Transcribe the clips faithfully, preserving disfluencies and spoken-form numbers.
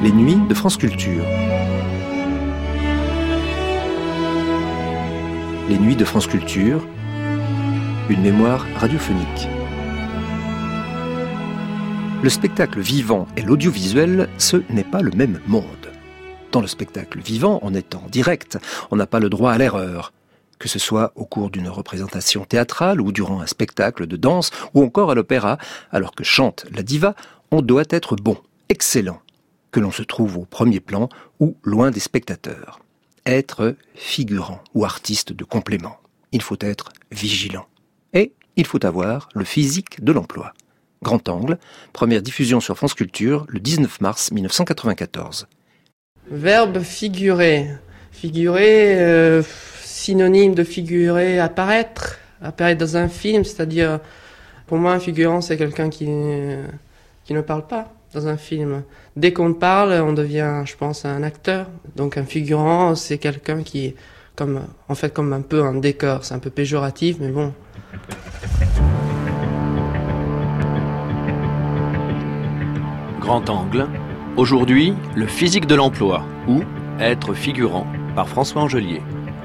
Les nuits de France Culture. Les nuits de France Culture, une mémoire radiophonique. Le spectacle vivant et l'audiovisuel, ce n'est pas le même monde. Dans le spectacle vivant, on est en direct, on n'a pas le droit à l'erreur. Que ce soit au cours d'une représentation théâtrale ou durant un spectacle de danse ou encore à l'opéra, alors que chante la diva, on doit être bon, excellent, que l'on se trouve au premier plan ou loin des spectateurs. Être figurant ou artiste de complément. Il faut être vigilant. Et il faut avoir le physique de l'emploi. Grand Angle, première diffusion sur France Culture le dix-neuf mars mille neuf cent quatre-vingt-quatorze. Verbe figurer. Figurer, euh, synonyme de figurer, apparaître. Apparaître dans un film, c'est-à-dire, pour moi, un figurant, c'est quelqu'un qui, qui ne parle pas dans un film. Dès qu'on parle, on devient, je pense, un acteur. Donc un figurant, c'est quelqu'un qui est comme, en fait, comme un peu un décor. C'est un peu péjoratif, mais bon. Grand Angle. Aujourd'hui, le physique de l'emploi, ou être figurant, par François Angelier.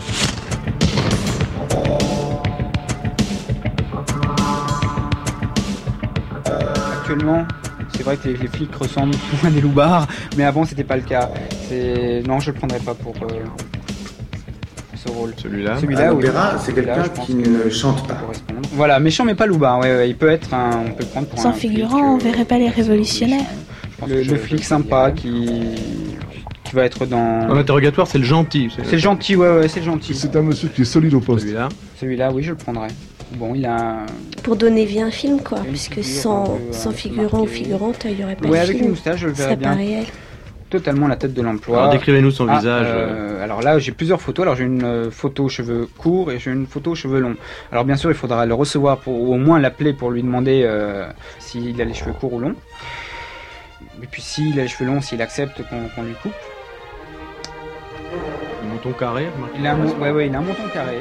Actuellement, c'est vrai que les, les flics ressemblent souvent à des loupards, mais avant c'était pas le cas. C'est... Non, je le prendrais pas pour euh, ce rôle. Celui-là, Celui-là à l'opéra, oui, c'est quelqu'un qui ne chante pas. Voilà, méchant mais pas loupard. Ouais, ouais, il peut être un, on peut le prendre pour Sans un figurant, flic, on euh, verrait pas les révolutionnaires. Le, le flic sympa qui, qui va être dans... Dans l'interrogatoire, c'est le gentil. C'est, c'est le gentil, ouais, ouais, c'est le gentil. C'est un monsieur qui est solide au poste. Celui-là. Celui-là, oui, je le prendrais. Bon, il a... Pour donner vie à un film, quoi, puisque figure sans, un peu, sans euh, figurant ou marquée. figurante, il n'y aurait pas Ouais, de avec film. une moustache, je le Ce verrais serait pas bien. réel. Totalement la tête de l'emploi. Alors décrivez-nous son Ah, visage. Euh, alors là, j'ai plusieurs photos. Alors j'ai une euh, photo aux cheveux courts et j'ai une photo aux cheveux longs. Alors bien sûr, il faudra le recevoir pour, ou au moins l'appeler pour lui demander euh, s'il a les cheveux courts ou longs. Et puis s'il a les cheveux longs, s'il accepte qu'on, qu'on lui coupe. Un menton carré. Il a un, mon- ouais, ouais, il a un menton carré.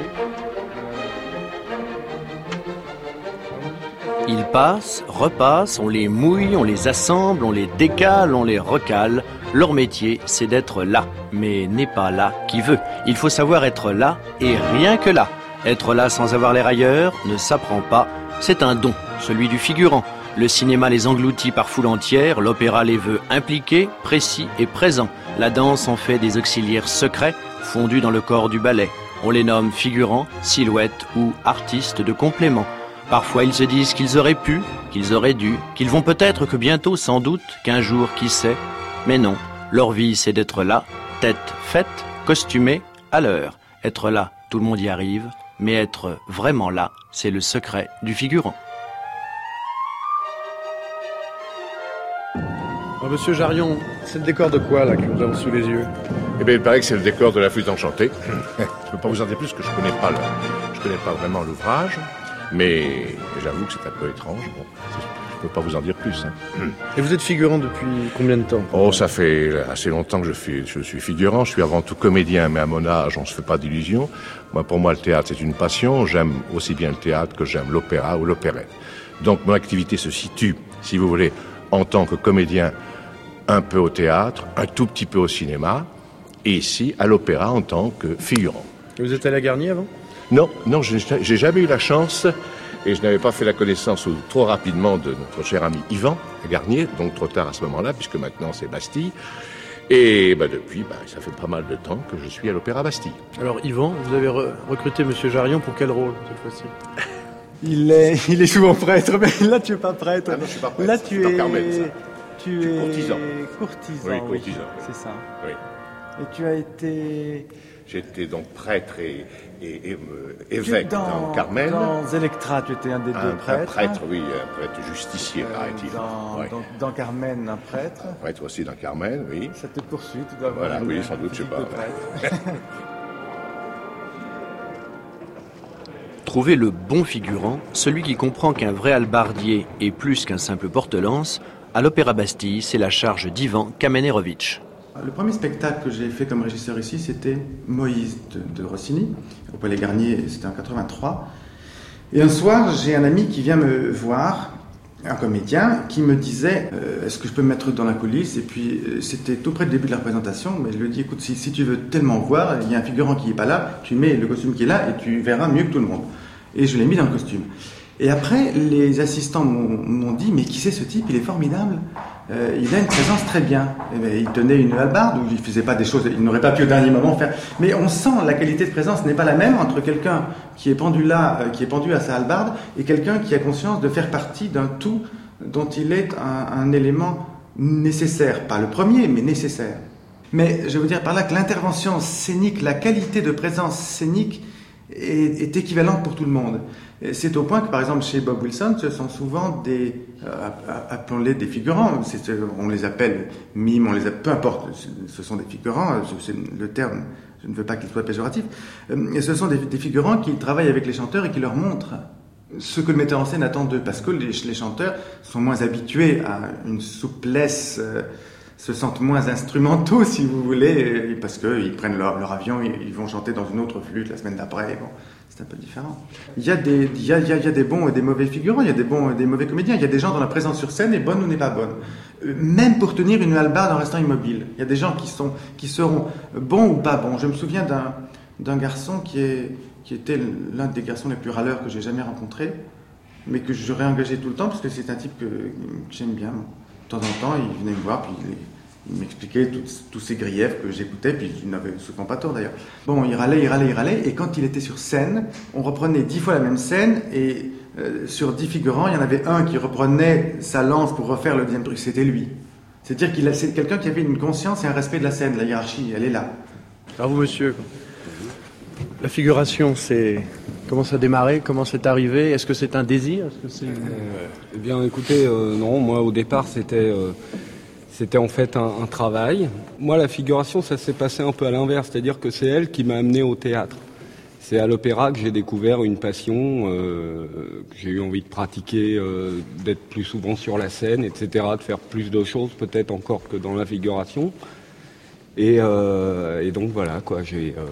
Ils passent, repassent, on les mouille, on les assemble, on les décale, on les recale. Leur métier, c'est d'être là, mais n'est pas là qui veut. Il faut savoir être là et rien que là. Être là sans avoir l'air ailleurs ne s'apprend pas, c'est un don, celui du figurant. Le cinéma les engloutit par foule entière, l'opéra les veut impliqués, précis et présents. La danse en fait des auxiliaires secrets, fondus dans le corps du ballet. On les nomme figurants, silhouettes ou artistes de complément. Parfois ils se disent qu'ils auraient pu, qu'ils auraient dû, qu'ils vont peut-être, que bientôt, sans doute, qu'un jour, qui sait. Mais non, leur vie c'est d'être là, tête faite, costumée, à l'heure. Être là, tout le monde y arrive, mais être vraiment là, c'est le secret du figurant. Alors, monsieur Jarion, c'est le décor de quoi là que nous avons sous les yeux? Eh bien, il paraît que c'est le décor de La Flûte enchantée. Je ne peux pas vous en dire plus, parce que je connais pas le, je connais pas vraiment l'ouvrage, mais j'avoue que c'est un peu étrange. Bon, je peux pas vous en dire plus. Hein. Et vous êtes figurant depuis combien de temps? Oh, ça fait assez longtemps que je suis, je suis figurant. Je suis avant tout comédien, mais à mon âge, on se fait pas d'illusions. Moi, pour moi, le théâtre, c'est une passion. J'aime aussi bien le théâtre que j'aime l'opéra ou l'opérette. Donc, mon activité se situe, si vous voulez, en tant que comédien, un peu au théâtre, un tout petit peu au cinéma, et ici, à l'opéra, en tant que figurant. Et vous êtes allé à Garnier avant? Non, non, je j'ai jamais eu la chance, et je n'avais pas fait la connaissance ou, trop rapidement de notre cher ami Yvan Garnier, donc trop tard à ce moment-là, puisque maintenant c'est Bastille. Et bah, depuis, bah, ça fait pas mal de temps que je suis à l'Opéra Bastille. Alors Yvan, vous avez re- recruté monsieur Jarion pour quel rôle cette fois-ci? Il est, il est souvent prêtre, mais là tu es pas prêtre. Ah non, je suis pas prêtre. Là tu C'est es, en Carmel, ça. tu Je suis es courtisan. courtisan. Oui, oui. courtisan, oui. C'est ça. Oui. Et tu as été J'étais donc prêtre et, et, et euh, évêque dans, dans Carmel. Dans Electra, tu étais un des un, deux un prêtres. prêtre, oui, un prêtre justicier, Euh, paraît-il. dans, Oui. dans, dans Carmen, un prêtre. Un prêtre aussi dans Carmel, oui. Ça te poursuit, tu dois avoir Voilà, une- oui, sans une doute, je sais physique pas. de prêtre. Trouver le bon figurant, celui qui comprend qu'un vrai hallebardier est plus qu'un simple porte-lance, à l'Opéra Bastille, c'est la charge d'Ivan Kamenerovitch. Le premier spectacle que j'ai fait comme régisseur ici, c'était Moïse de, de Rossini, au Palais Garnier, c'était en quatre-vingt-trois. Et un soir, j'ai un ami qui vient me voir un comédien qui me disait euh, est-ce que je peux me mettre dans la coulisse, et puis euh, c'était tout près du début de la représentation, mais je lui ai dit écoute, si, si tu veux tellement voir, il y a un figurant qui n'est pas là, tu mets le costume qui est là et tu verras mieux que tout le monde. Et je l'ai mis dans le costume. Et après, les assistants m'ont, m'ont dit mais qui c'est ce type, il est formidable, euh, il a une présence très bien. Et bien, il tenait une hallebarde, ou il ne faisait pas des choses, il n'aurait pas pu au dernier moment faire, mais on sent la qualité de présence n'est pas la même entre quelqu'un qui est pendu là, euh, qui est pendu à sa hallebarde, et quelqu'un qui a conscience de faire partie d'un tout dont il est un, un élément nécessaire, pas le premier, mais nécessaire. Mais je veux dire par là que l'intervention scénique, la qualité de présence scénique est, est équivalente pour tout le monde. Et c'est au point que, par exemple, chez Bob Wilson, ce sont souvent des, euh, appelons-les des figurants, c'est, on les appelle mimes, on les appelle, peu importe, ce sont des figurants, c'est le terme, je ne veux pas qu'il soit péjoratif, et ce sont des, des figurants qui travaillent avec les chanteurs et qui leur montrent ce que le metteur en scène attend d'eux, parce que les, les chanteurs sont moins habitués à une souplesse, euh, se sentent moins instrumentaux, si vous voulez, parce qu'ils prennent leur, leur avion, ils, ils vont chanter dans une autre flûte la semaine d'après, bon, c'est un peu différent. Il y a des, il y a, il y a, il y a des bons et des mauvais figurants, il y a des bons et des mauvais comédiens, il y a des gens dont la présence sur scène est bonne ou n'est pas bonne. Même pour tenir une hallebarde en restant immobile. Il y a des gens qui, sont, qui seront bons ou pas bons. Je me souviens d'un, d'un garçon qui, est, qui était l'un des garçons les plus râleurs que j'ai jamais rencontré, mais que j'aurais engagé tout le temps, parce que c'est un type que, que j'aime bien. De temps en temps, il venait me voir, puis il, il m'expliquait tous, tous ces griefs que j'écoutais, puis il n'avait souvent pas tort d'ailleurs. Bon, il râlait, il râlait, il râlait, et quand il était sur scène, on reprenait dix fois la même scène, et euh, sur dix figurants, il y en avait un qui reprenait sa lance pour refaire le deuxième truc, c'était lui. C'est-à-dire qu'il a, c'est quelqu'un qui avait une conscience et un respect de la scène, la hiérarchie, elle est là. Alors vous, monsieur, la figuration, c'est... Comment ça a démarré? Comment c'est arrivé? Est-ce que c'est un désir? Est-ce que c'est une... euh, Eh bien, écoutez, euh, non, moi, au départ, c'était... Euh... C'était en fait un, un travail. Moi, la figuration, ça s'est passé un peu à l'inverse, c'est-à-dire que c'est elle qui m'a amené au théâtre. C'est à l'opéra que j'ai découvert une passion, euh, que j'ai eu envie de pratiquer, euh, d'être plus souvent sur la scène, et cetera, de faire plus de choses peut-être encore que dans la figuration. Et, euh, et donc voilà, quoi, j'ai... Euh...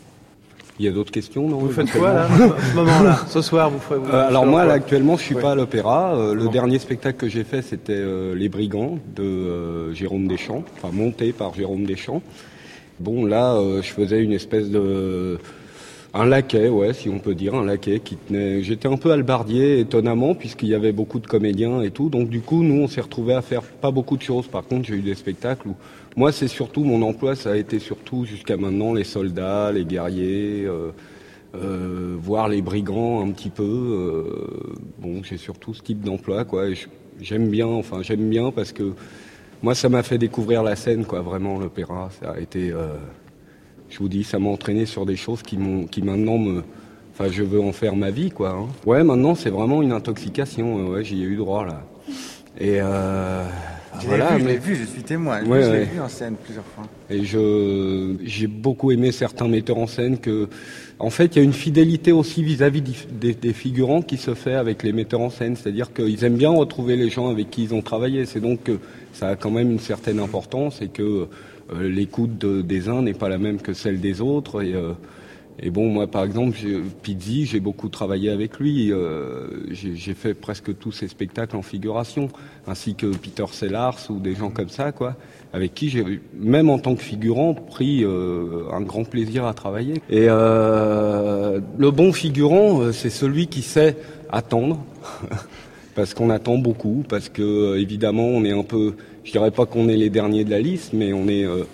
Il y a d'autres questions, non? Vous faites quoi, là, à ce moment-là? Ce soir, vous faites... Vous euh, alors moi, là, actuellement, je suis ouais. pas à l'opéra. Euh, le bon. dernier spectacle que j'ai fait, c'était euh, Les Brigands de euh, Jérôme Deschamps, enfin monté par Jérôme Deschamps. Bon, là, euh, je faisais une espèce de... Un laquais, ouais, si on peut dire, un laquais qui tenait... J'étais un peu hallebardier, étonnamment, puisqu'il y avait beaucoup de comédiens et tout. Donc du coup, nous, on s'est retrouvés à faire pas beaucoup de choses. Par contre, j'ai eu des spectacles où... Moi, c'est surtout, mon emploi, ça a été surtout, jusqu'à maintenant, les soldats, les guerriers, euh, euh, voir les brigands un petit peu. Euh, bon, j'ai surtout ce type d'emploi, quoi. Et j'aime bien, enfin, j'aime bien parce que moi, ça m'a fait découvrir la scène, quoi, vraiment, l'opéra. Ça a été... Euh, je vous dis, ça m'a entraîné sur des choses qui m'ont, qui maintenant me... Enfin, je veux en faire ma vie, quoi. Hein. Ouais, maintenant, c'est vraiment une intoxication. Ouais, j'y ai eu droit, là. Et... Euh, Je voilà, l'ai vu, mais... je l'ai vu, je suis témoin. Ouais, je l'ai ouais. vu en scène plusieurs fois. Et je, j'ai beaucoup aimé certains metteurs en scène que, en fait, il y a une fidélité aussi vis-à-vis des, des figurants qui se fait avec les metteurs en scène. C'est-à-dire qu'ils aiment bien retrouver les gens avec qui ils ont travaillé. C'est donc que ça a quand même une certaine importance et que euh, l'écoute de, des uns n'est pas la même que celle des autres. Et, euh, et bon, moi, par exemple, j'ai, Pizzi, j'ai beaucoup travaillé avec lui. Euh, j'ai, j'ai fait presque tous ses spectacles en figuration, ainsi que Peter Sellars ou des gens comme ça, quoi, avec qui j'ai, même en tant que figurant, pris euh, un grand plaisir à travailler. Et euh, le bon figurant, c'est celui qui sait attendre, parce qu'on attend beaucoup, parce que évidemment, on est un peu, je dirais pas qu'on est les derniers de la liste, mais on est... Euh,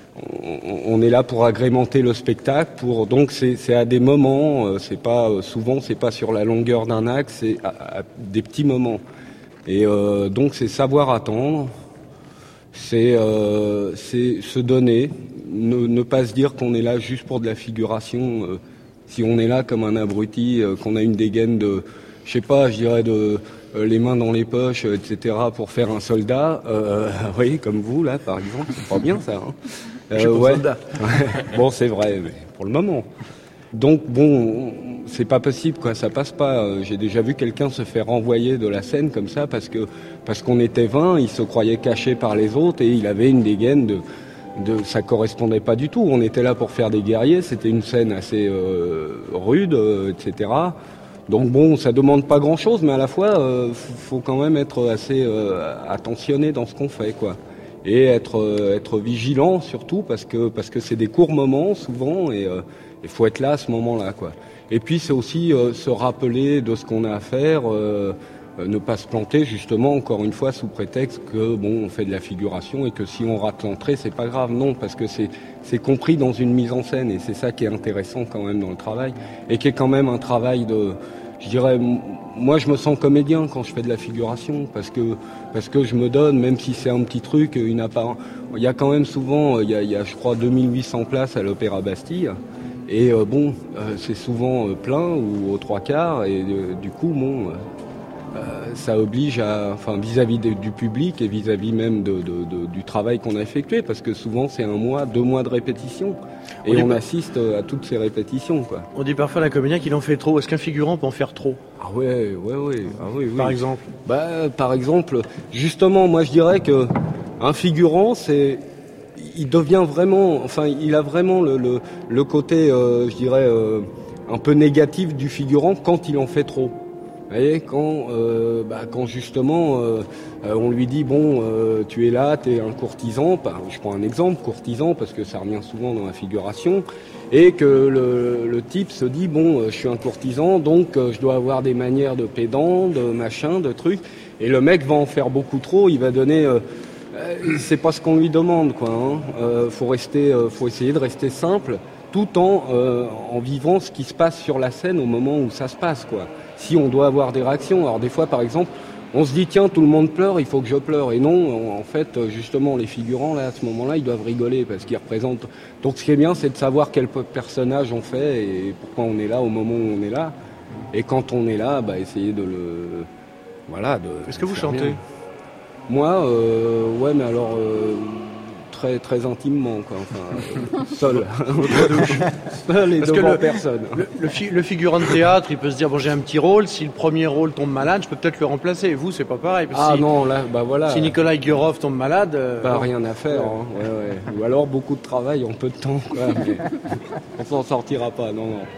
on est là pour agrémenter le spectacle, pour donc c'est, c'est à des moments, c'est pas souvent, c'est pas sur la longueur d'un acte, c'est à, à des petits moments. Et euh, donc c'est savoir attendre, c'est, euh, c'est se donner, ne, ne pas se dire qu'on est là juste pour de la figuration. Euh, si on est là comme un abruti, euh, qu'on a une dégaine de, je sais pas, je dirais de euh, les mains dans les poches, et cetera, pour faire un soldat, euh, vous voyez, comme vous là, par exemple, c'est pas bien ça. Hein. Je Euh, ouais. Bon, c'est vrai, mais pour le moment. Donc, bon, c'est pas possible, quoi, ça passe pas. J'ai déjà vu quelqu'un se faire renvoyer de la scène comme ça parce que parce qu'on était vingt, il se croyait caché par les autres et il avait une dégaine de, de ça correspondait pas du tout. On était là pour faire des guerriers, c'était une scène assez euh, rude, euh, et cetera. Donc bon, ça demande pas grand-chose, mais à la fois, euh, faut, faut quand même être assez euh, attentionné dans ce qu'on fait, quoi. Et être euh, être vigilant surtout parce que parce que c'est des courts moments souvent et il euh, faut être là à ce moment-là, quoi. Et puis c'est aussi euh, se rappeler de ce qu'on a à faire, euh, euh, ne pas se planter justement encore une fois sous prétexte que bon on fait de la figuration et que si on rate l'entrée c'est pas grave, non, parce que c'est c'est compris dans une mise en scène et c'est ça qui est intéressant quand même dans le travail et qui est quand même un travail de, je dirais, moi je me sens comédien quand je fais de la figuration parce que parce que je me donne, même si c'est un petit truc, une apparence. Il y a quand même souvent, il y a, il y a je crois deux mille huit cents places à l'Opéra Bastille et euh, bon euh, c'est souvent euh, plein ou aux trois quarts et euh, du coup bon euh, euh, ça oblige à, enfin vis-à-vis de, du public et vis-à-vis même de, de, de, du travail qu'on a effectué parce que souvent c'est un mois, deux mois de répétition et on, on assiste à toutes ces répétitions, quoi. On dit parfois à la comédien qu'il en fait trop. Est-ce qu'un figurant peut en faire trop? Ah ouais, ouais, ouais. Ah oui, oui. Par exemple Bah, par exemple, justement, moi je dirais que un figurant, c'est, il devient vraiment, enfin, il a vraiment le, le, le côté, euh, je dirais, euh, un peu négatif du figurant quand il en fait trop. Vous voyez, quand, euh, bah, quand justement euh, euh, on lui dit bon, euh, tu es là, tu es un courtisan, bah, je prends un exemple, courtisan, parce que ça revient souvent dans la figuration, et que le, le type se dit bon, euh, je suis un courtisan, donc euh, je dois avoir des manières de pédant, de machin, de trucs, et le mec va en faire beaucoup trop, il va donner, euh, euh, c'est pas ce qu'on lui demande, quoi. Hein. Euh, faut rester, euh, faut essayer de rester simple, tout en euh, en vivant ce qui se passe sur la scène au moment où ça se passe, quoi. Si on doit avoir des réactions, alors des fois par exemple, on se dit tiens tout le monde pleure, il faut que je pleure, et non, en fait justement les figurants là à ce moment-là ils doivent rigoler parce qu'ils représentent. Donc ce qui est bien c'est de savoir quel personnage on fait et pourquoi on est là au moment où on est là, et quand on est là, bah essayer de le, voilà. De Est-ce que vous chantez bien. Moi, euh, ouais, mais alors euh, très très intimement, quoi. Enfin, euh, seul, seul et Parce devant que le, personne. Le, le, fi, le figurant de théâtre, il peut se dire bon j'ai un petit rôle, si le premier rôle tombe malade, je peux peut-être le remplacer. Vous, c'est pas pareil. Parce ah si, non, là, bah voilà. Si Nicolas Gurov tombe malade, euh, bah, rien à faire. Hein. Ouais, ouais. Ou alors beaucoup de travail en peu de temps, quoi. Mais on s'en sortira pas, non, non.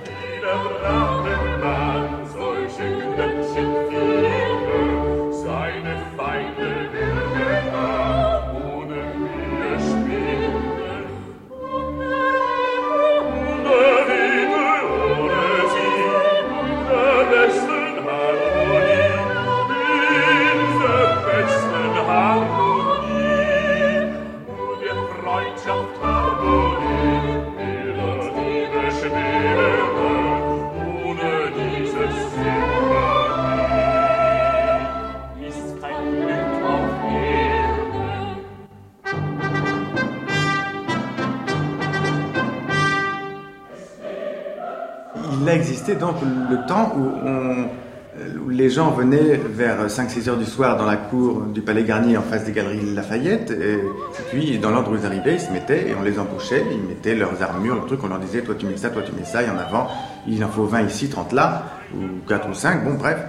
Il a existé donc le temps où, on, où les gens venaient vers cinq six heures du soir dans la cour du Palais Garnier en face des Galeries Lafayette, et, et puis dans l'ordre où ils arrivaient, ils se mettaient et on les embauchait, ils mettaient leurs armures, le truc, on leur disait toi tu mets ça, toi tu mets ça, et en avant, il en faut vingt ici, trente là, ou quatre ou cinq, bon bref.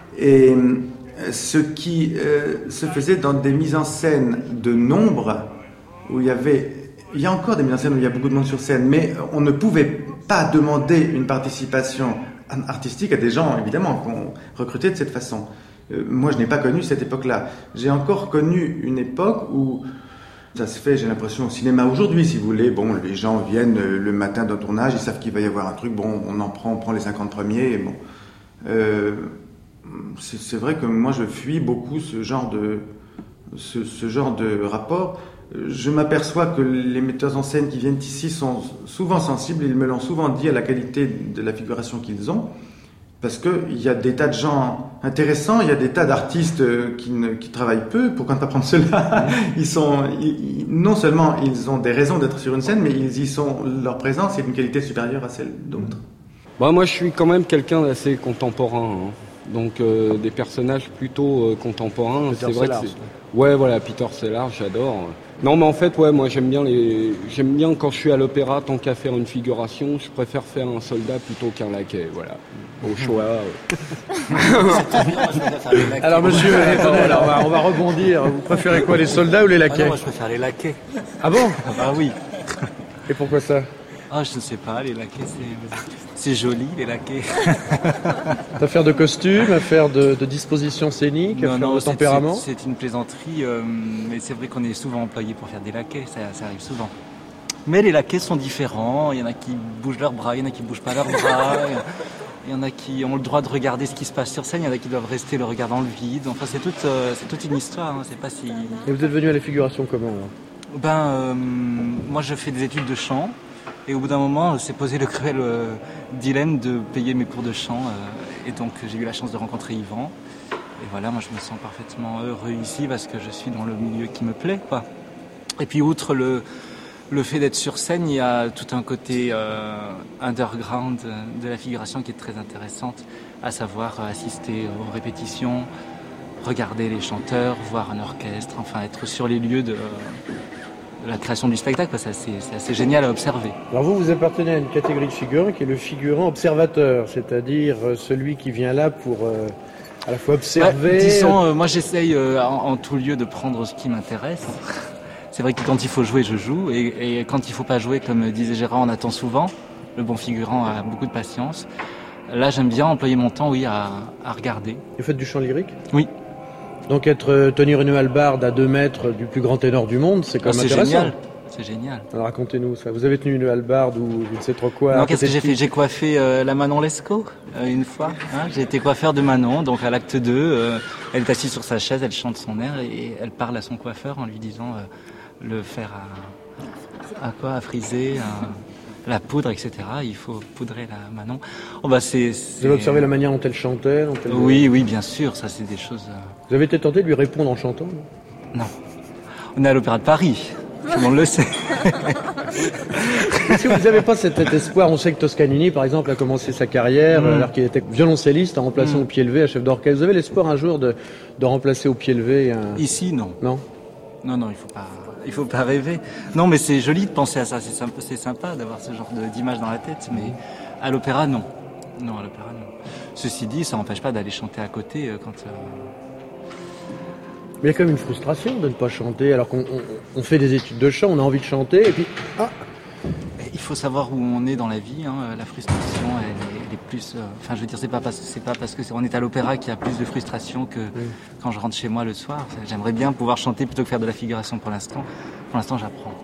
Et ce qui euh, se faisait dans des mises en scène de nombre, où il y avait... Il y a encore des mises en scène où il y a beaucoup de monde sur scène, mais on ne pouvait pas demander une participation artistique à des gens, évidemment, qu'on recrutait de cette façon. Euh, moi, je n'ai pas connu cette époque-là. J'ai encore connu une époque où ça se fait, j'ai l'impression, au cinéma aujourd'hui, si vous voulez. Bon, les gens viennent le matin d'un tournage, ils savent qu'il va y avoir un truc, bon, on en prend, on prend les cinquante premiers, et bon. Euh, c'est, c'est vrai que moi, je fuis beaucoup ce genre de, ce, ce genre de rapport. Je m'aperçois que les metteurs en scène qui viennent ici sont souvent sensibles, ils me l'ont souvent dit, à la qualité de la figuration qu'ils ont, parce qu'il y a des tas de gens intéressants, il y a des tas d'artistes qui, ne, qui travaillent peu, pourquoi ne pas prendre ceux-là? Ils sont, ils, non seulement ils ont des raisons d'être sur une scène, mais ils y sont, leur présence est d'une qualité supérieure à celle d'autres. Bah, moi je suis quand même quelqu'un d'assez contemporain, hein. Donc euh, des personnages plutôt euh, contemporains. Peter c'est vrai Sellars. que c'est... Ouais, voilà, Peter Sellars, j'adore. Non, mais en fait, ouais, moi j'aime bien les, j'aime bien quand je suis à l'opéra, tant qu'à faire une figuration, je préfère faire un soldat plutôt qu'un laquais, voilà. Au choix. Euh... Alors monsieur, attendez, alors on va, on va rebondir. Vous préférez quoi, les soldats ou les laquais? Ah non, moi je préfère les laquais. Ah bon? Ah bah oui. Et pourquoi ça? Ah, je ne sais pas, les laquais, c'est, c'est joli, les laquais. Affaire de costume, affaire de, de disposition scénique, non, affaire non, de c'est, tempérament. C'est, c'est une plaisanterie, euh, mais c'est vrai qu'on est souvent employé pour faire des laquais, ça, ça arrive souvent. Mais les laquais sont différents, il y en a qui bougent leurs bras, il y en a qui ne bougent pas leurs bras, il y en a qui ont le droit de regarder ce qui se passe sur scène, il y en a qui doivent rester le regard dans le vide, enfin c'est toute, euh, c'est toute une histoire, hein. C'est pas si... Et vous êtes venu à la figuration comment alors? Ben, euh, moi je fais des études de chant. Et au bout d'un moment, s'est posé le cruel euh, dilemme de payer mes cours de chant. Euh, et donc, j'ai eu la chance de rencontrer Yvan. Et voilà, moi, je me sens parfaitement heureux ici parce que je suis dans le milieu qui me plaît, quoi. Et puis, outre le, le fait d'être sur scène, il y a tout un côté euh, underground de la figuration qui est très intéressante, à savoir assister aux répétitions, regarder les chanteurs, voir un orchestre, enfin, être sur les lieux de... la création du spectacle, c'est assez, c'est assez génial à observer. Alors vous, vous appartenez à une catégorie de figurants qui est le figurant observateur, c'est-à-dire celui qui vient là pour euh, à la fois observer... Bah, disons, euh, moi j'essaye euh, en, en tout lieu de prendre ce qui m'intéresse. C'est vrai que quand il faut jouer, je joue, et, et quand il faut pas jouer, comme disait Gérard, on attend souvent. Le bon figurant a beaucoup de patience. Là, j'aime bien employer mon temps, oui, à, à regarder. Vous faites du chant lyrique ? Oui. Donc être euh, tenir une hallebarde à deux mètres du plus grand ténor du monde, c'est quand même c'est intéressant. Génial. C'est génial. Alors racontez-nous ça. Vous avez tenu une hallebarde ou je ne sais trop quoi. Non, qu'est-ce que j'ai fait ? J'ai coiffé euh, la Manon Lescaut euh, une fois. Hein, j'ai été coiffeur de Manon, donc à l'acte deux, euh, elle est assise sur sa chaise, elle chante son air et elle parle à son coiffeur en lui disant euh, le fer à, à quoi ? À friser, à... la poudre, et cetera. Il faut poudrer la Manon. Oh, bah, c'est, c'est... Vous avez observé la manière dont elle chantait dont elle... Oui, oui, bien sûr. Ça, c'est des choses... Vous avez été tenté de lui répondre en chantant ? Non. On est à l'Opéra de Paris. Tout le monde le sait. Est-ce que vous n'avez pas cet, cet espoir ? On sait que Toscanini, par exemple, a commencé sa carrière, mm. alors qu'il était violoncelliste en remplaçant mm. au pied levé un chef d'orchestre. Vous avez l'espoir un jour de, de remplacer au pied levé un... Ici, non. Non ? Non, non, il faut pas... Il faut pas rêver. Non, mais c'est joli de penser à ça. C'est sympa, c'est sympa d'avoir ce genre de, d'image dans la tête. Mais à l'opéra, non. Non, à l'opéra, non. Ceci dit, ça n'empêche pas d'aller chanter à côté euh, quand... Euh... Mais il y a quand même une frustration de ne pas chanter. Alors qu'on on, on fait des études de chant, on a envie de chanter, et puis... Ah, il faut savoir où on est dans la vie. Hein. La frustration, elle est, elle est plus... Euh... Enfin, je veux dire, c'est pas parce, c'est pas parce qu'on est à l'opéra qu'il y a plus de frustration que oui. quand je rentre chez moi le soir. J'aimerais bien pouvoir chanter plutôt que faire de la figuration pour l'instant. Pour l'instant, j'apprends.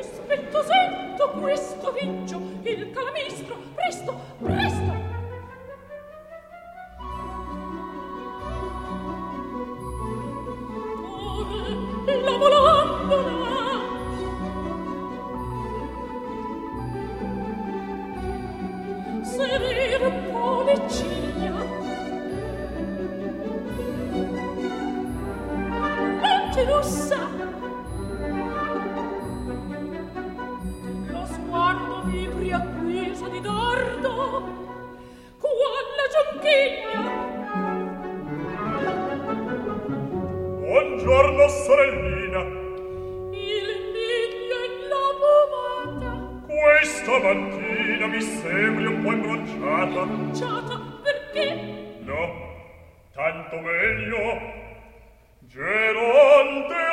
Buongiorno sorellina. Il miglio e la pomata. Questa mattina mi sembri un po' imbronciata. Imbronciata? Perché? No, tanto meglio. Geronte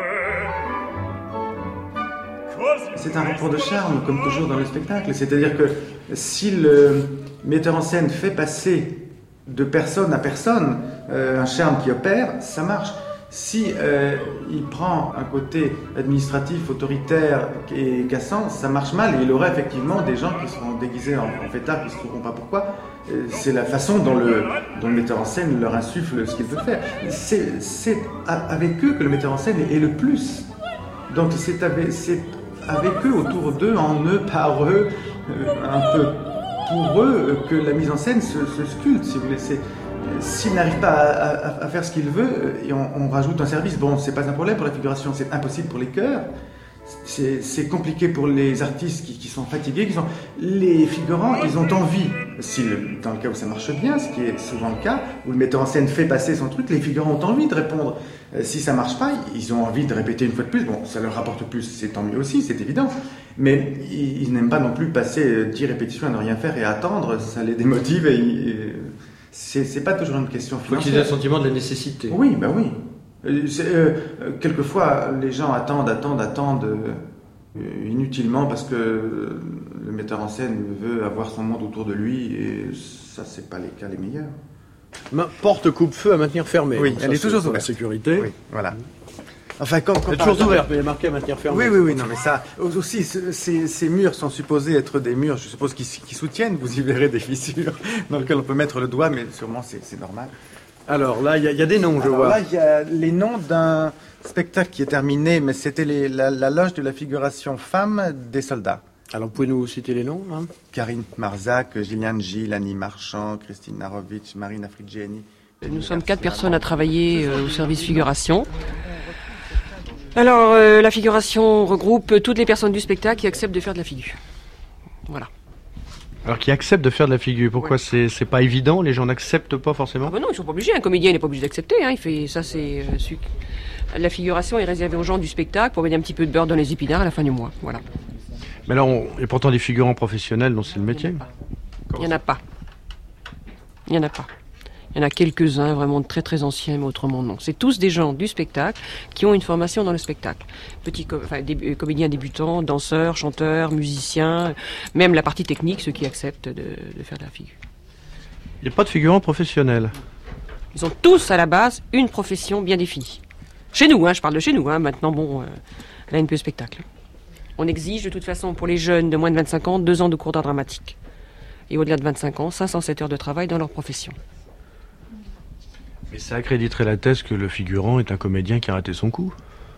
ov'è? C'est un rapport de charme, comme toujours dans le spectacle. C'est-à-dire que si le metteur en scène fait passer de personne à personne euh, un charme qui opère, ça marche. Si euh, il prend un côté administratif, autoritaire et cassant, ça marche mal. Et il aurait effectivement des gens qui seront déguisés en, en fêtards, qui ne sauront pas pourquoi. Euh, c'est la façon dont le, dont le metteur en scène leur insuffle ce qu'il veut faire. C'est, c'est avec eux que le metteur en scène est, est le plus. Donc c'est avec, c'est avec eux, autour d'eux, en eux, par eux, euh, un peu pour eux, que la mise en scène se, se sculpte, si vous voulez. C'est, s'il n'arrive pas à, à, à faire ce qu'il veut, et on, on rajoute un service, bon, c'est pas un problème pour la figuration, c'est impossible pour les chœurs, c'est, c'est compliqué pour les artistes qui, qui sont fatigués, qui sont... les figurants, ils ont envie, si le, dans le cas où ça marche bien, ce qui est souvent le cas, où le metteur en scène fait passer son truc, les figurants ont envie de répondre. Si ça marche pas, ils ont envie de répéter une fois de plus, bon, ça leur rapporte plus, c'est tant mieux aussi, c'est évident, mais ils, ils n'aiment pas non plus passer dix répétitions à ne rien faire et à attendre, ça les démotive et... et C'est, c'est pas toujours une question financière. Il faut qu'ils aient un sentiment de la nécessité. Oui, ben oui. C'est, euh, quelquefois, les gens attendent, attendent, attendent. Euh, Euh, inutilement, parce que le metteur en scène veut avoir son monde autour de lui, et ça, c'est pas les cas les meilleurs. Ma porte coupe-feu à maintenir fermée. Oui, Donc, elle ça, est toujours pour ouverte. La sécurité. Oui, voilà. Enfin, quand, quand Elle est toujours ouverte, mais il est marqué à maintenir fermée. Oui, oui, oui, non, mais ça, aussi, ce- ces, ces murs sont supposés être des murs, je suppose, qui, qui soutiennent. Vous y verrez des fissures dans lesquelles on peut mettre le doigt, mais sûrement c'est, c'est normal. Alors là, il y, y a des noms, je Alors vois. là, il y a les noms d'un spectacle qui est terminé, mais c'était les- la, la loge de la figuration femme des soldats. Alors, pouvez-nous citer les noms hein? Karine Marzac, Gilliane Gilles, Annie Marchand, Christine Narovic, Marina Frigiani. Nous sommes quatre personnes à travailler euh, au service figuration. Alors, euh, la figuration regroupe toutes les personnes du spectacle qui acceptent de faire de la figure. Voilà. Alors, qui acceptent de faire de la figure. Pourquoi c'est, c'est pas évident? Les gens n'acceptent pas forcément? Ah ben non, ils sont pas obligés. Un comédien, il n'est pas obligé d'accepter. Hein. Il fait ça, c'est euh, su- la figuration est réservée aux gens du spectacle pour mettre un petit peu de beurre dans les épinards à la fin du mois. Voilà. Mais là, on... il y a pourtant des figurants professionnels dont c'est le métier. Il n'y en a pas. Il n'y en a pas. Il y en a quelques-uns vraiment très très anciens, mais autrement non. C'est tous des gens du spectacle qui ont une formation dans le spectacle. Petits co- enfin, dé- euh, comédiens débutants, danseurs, chanteurs, musiciens, même la partie technique, ceux qui acceptent de, de faire de la figure. Il n'y a pas de figurants professionnels. Ils ont tous à la base une profession bien définie. Chez nous, hein, je parle de chez nous. Hein, maintenant, bon, euh, là, une peu spectacle. On exige de toute façon pour les jeunes de moins de vingt-cinq ans deux ans de cours d'art dramatique. Et au-delà de vingt-cinq ans, cinq cent sept heures de travail dans leur profession. Mais ça accréditerait la thèse que le figurant est un comédien qui a raté son coup.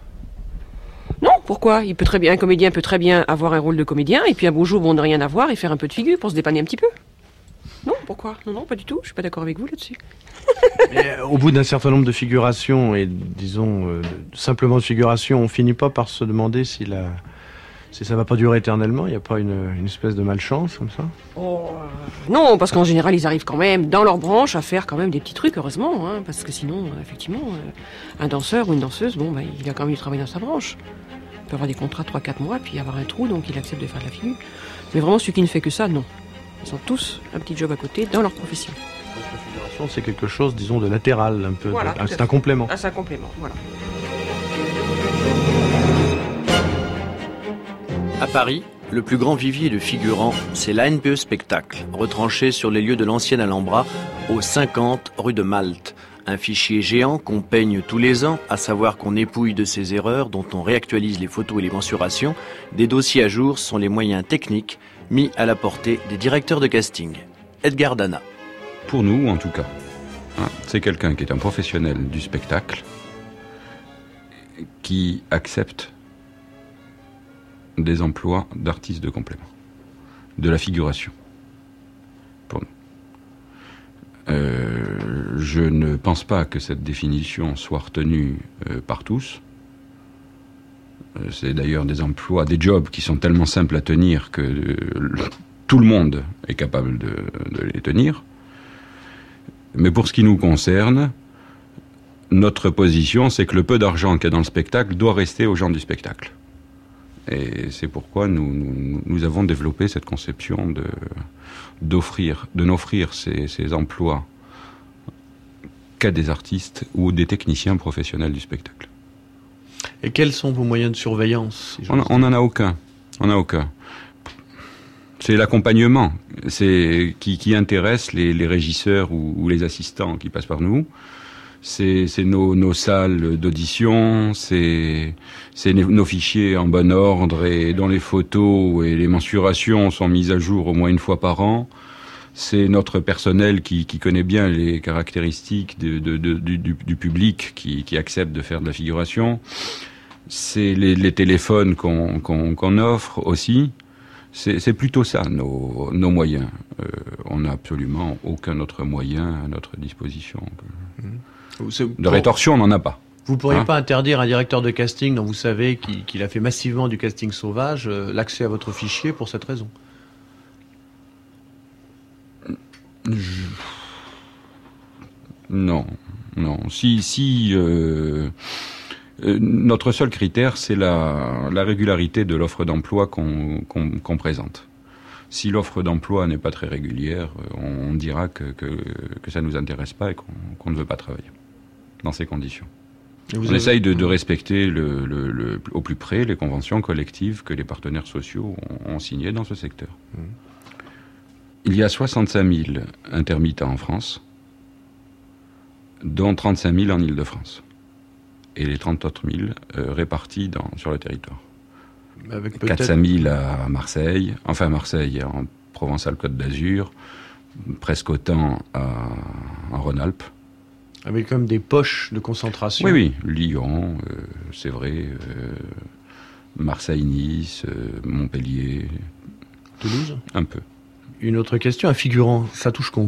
Non, pourquoi? Il peut très bien, un comédien peut très bien avoir un rôle de comédien et puis un beau jour où on n'a rien à voir et faire un peu de figure pour se dépanner un petit peu. Non, pourquoi? Non, non, pas du tout. Je suis pas d'accord avec vous là-dessus. Mais au bout d'un certain nombre de figurations et disons euh, de- simplement de figurations, on finit pas par se demander si la si ça va pas durer éternellement. Il n'y a pas une, une espèce de malchance comme ça. Oh, euh, non, parce qu'en général, ils arrivent quand même dans leur branche à faire quand même des petits trucs, heureusement, hein, parce que sinon, euh, effectivement, euh, un danseur ou une danseuse, bon, bah, il a quand même du travail dans sa branche. Il peut avoir des contrats trois quatre mois, puis avoir un trou, donc il accepte de faire de la figure. Mais vraiment, celui qui ne fait que ça, non. Ils ont tous un petit job à côté dans leur profession. Donc la figuration, c'est quelque chose, disons, de latéral, un peu. Voilà, de- tout à c'est fait. un complément. Ah, c'est un complément, voilà. À Paris, le plus grand vivier de figurants, c'est l'A N P E Spectacle, retranché sur les lieux de l'ancienne Alhambra, au cinquante rue de Malte. Un fichier géant qu'on peigne tous les ans, à savoir qu'on épouille de ses erreurs, dont on réactualise les photos et les mensurations. Des dossiers à jour sont les moyens techniques mis à la portée des directeurs de casting. Edgar Dana. Pour nous, en tout cas, hein, c'est quelqu'un qui est un professionnel du spectacle, qui accepte des emplois d'artistes de complément, de la figuration, pour nous. Euh, je ne pense pas que cette définition soit retenue euh, par tous. Euh, c'est d'ailleurs des emplois, des jobs qui sont tellement simples à tenir que euh, tout le monde est capable de, de les tenir. Mais pour ce qui nous concerne, notre position, c'est que le peu d'argent qu'il y a dans le spectacle doit rester aux gens du spectacle. Et c'est pourquoi nous, nous, nous avons développé cette conception de, d'offrir, de n'offrir ces, ces emplois qu'à des artistes ou des techniciens professionnels du spectacle. Et quels sont vos moyens de surveillance si On n'en a aucun. On n'a aucun. C'est l'accompagnement, c'est qui, qui intéresse les, les régisseurs ou, ou les assistants qui passent par nous. C'est, c'est nos, nos salles d'audition, c'est, c'est nos fichiers en bon ordre et dont les photos et les mensurations sont mises à jour au moins une fois par an. C'est notre personnel qui, qui connaît bien les caractéristiques de, de, de, du, du public qui, qui accepte de faire de la figuration. C'est les, les téléphones qu'on, qu'on, qu'on offre aussi. C'est, c'est plutôt ça, nos, nos moyens. Euh, on n'a absolument aucun autre moyen à notre disposition. De rétorsion, on n'en a pas. Vous ne pourriez Hein pas interdire à un directeur de casting dont vous savez qu'il, qu'il a fait massivement du casting sauvage euh, l'accès à votre fichier pour cette raison? Je... Non, non. Si, si euh, euh, notre seul critère, c'est la, la régularité de l'offre d'emploi qu'on, qu'on, qu'on présente. Si l'offre d'emploi n'est pas très régulière, on dira que, que, que ça ne nous intéresse pas et qu'on, qu'on ne veut pas travailler dans ces conditions. On avez... essaye de, de respecter le, le, le, au plus près les conventions collectives que les partenaires sociaux ont, ont signées dans ce secteur. Mmh. Il y a soixante-cinq mille intermittents en France, dont trente-cinq mille en Île-de-France. Et les trente autres mille euh, répartis dans, sur le territoire. Avec quatre cent mille à Marseille, enfin Marseille en Provence-Alpes-Côte d'Azur, presque autant à, en Rhône-Alpes. Avec comme des poches de concentration. Oui, oui, Lyon, euh, c'est vrai, euh, Marseille-Nice, euh, Montpellier. Toulouse ? Un peu. Une autre question, un figurant, ça touche combien ?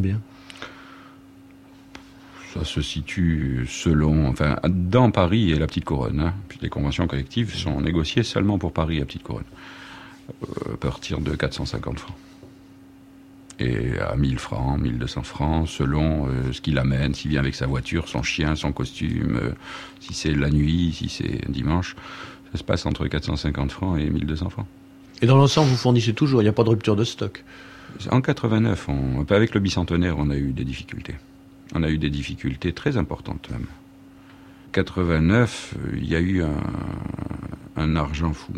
Ça se situe selon, enfin, dans Paris et la Petite Couronne. Hein, puis les conventions collectives sont négociées seulement pour Paris et la Petite Couronne, euh, à partir de quatre cent cinquante francs. Et à mille francs, mille deux cents francs, selon euh, ce qu'il amène, s'il vient avec sa voiture, son chien, son costume, euh, si c'est la nuit, si c'est dimanche, ça se passe entre quatre cent cinquante francs et mille deux cents francs. Et dans l'ensemble, vous fournissez toujours, il n'y a pas de rupture de stock ? En quatre-vingt-neuf, on, avec le bicentenaire, on a eu des difficultés. On a eu des difficultés très importantes même. quatre-vingt-neuf, il y a eu un, un argent fou.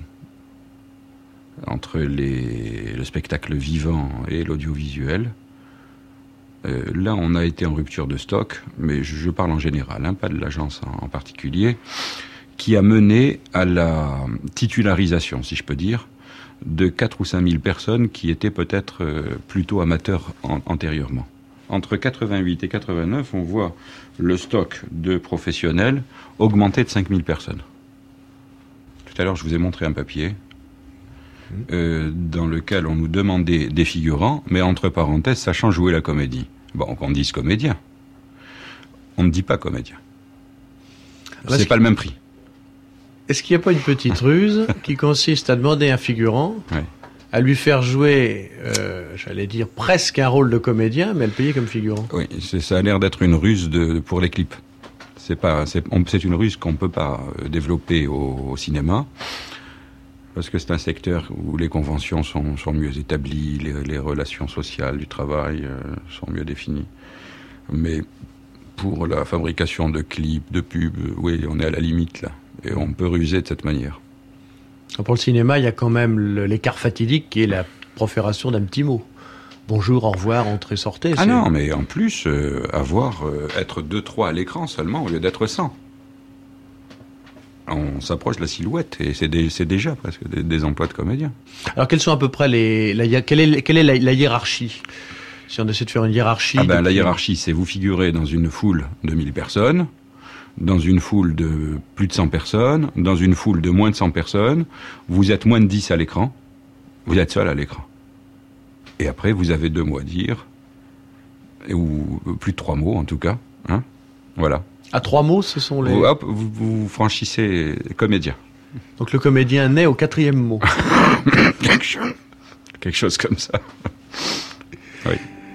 Entre les, le spectacle vivant et l'audiovisuel. Euh, là, on a été en rupture de stock, mais je, je parle en général, hein, pas de l'agence en, en particulier, qui a mené à la titularisation, si je peux dire, de quatre ou cinq mille personnes qui étaient peut-être euh, plutôt amateurs en, antérieurement. Entre quatre-vingt-huit et quatre-vingt-neuf, on voit le stock de professionnels augmenter de cinq mille personnes. Tout à l'heure, je vous ai montré un papier euh, dans lequel on nous demandait des figurants, mais entre parenthèses, sachant jouer la comédie. Bon, qu'on dise comédien. On ne dit pas comédien. Alors, c'est pas le même prix. Est-ce qu'il n'y a pas une petite ruse qui consiste à demander à un figurant, ouais, à lui faire jouer, euh, j'allais dire, presque un rôle de comédien, mais à le payer comme figurant? Oui, c'est, ça a l'air d'être une ruse de, pour les clips. C'est, pas, c'est, on, c'est une ruse qu'on ne peut pas développer au, au cinéma, parce que c'est un secteur où les conventions sont, sont mieux établies, les, les relations sociales du travail euh, sont mieux définies. Mais pour la fabrication de clips, de pubs, oui, on est à la limite là. Et on peut ruser de cette manière. Pour le cinéma, il y a quand même le, l'écart fatidique qui est la profération d'un petit mot. Bonjour, au revoir, entrez, sortez. Ah c'est... non, mais en plus, euh, avoir, euh, être deux trois à l'écran seulement au lieu d'être cent. On s'approche de la silhouette et c'est, des, c'est déjà presque des, des emplois de comédiens. Alors, quelles sont à peu près les... La, quelle est, quelle est la, la hiérarchie ? Si on essaie de faire une hiérarchie... Ah ben, depuis... La hiérarchie, c'est vous figurez dans une foule de mille personnes, dans une foule de plus de cent personnes, dans une foule de moins de cent personnes, vous êtes moins de dix à l'écran, vous êtes seul à l'écran. Et après, vous avez deux mots à dire, ou plus de trois mots en tout cas. Hein, voilà. À trois mots, ce sont les... Vous, hop, vous, vous franchissez comédien. Donc le comédien naît au quatrième mot. Quelque chose. Quelque chose comme ça. Oui.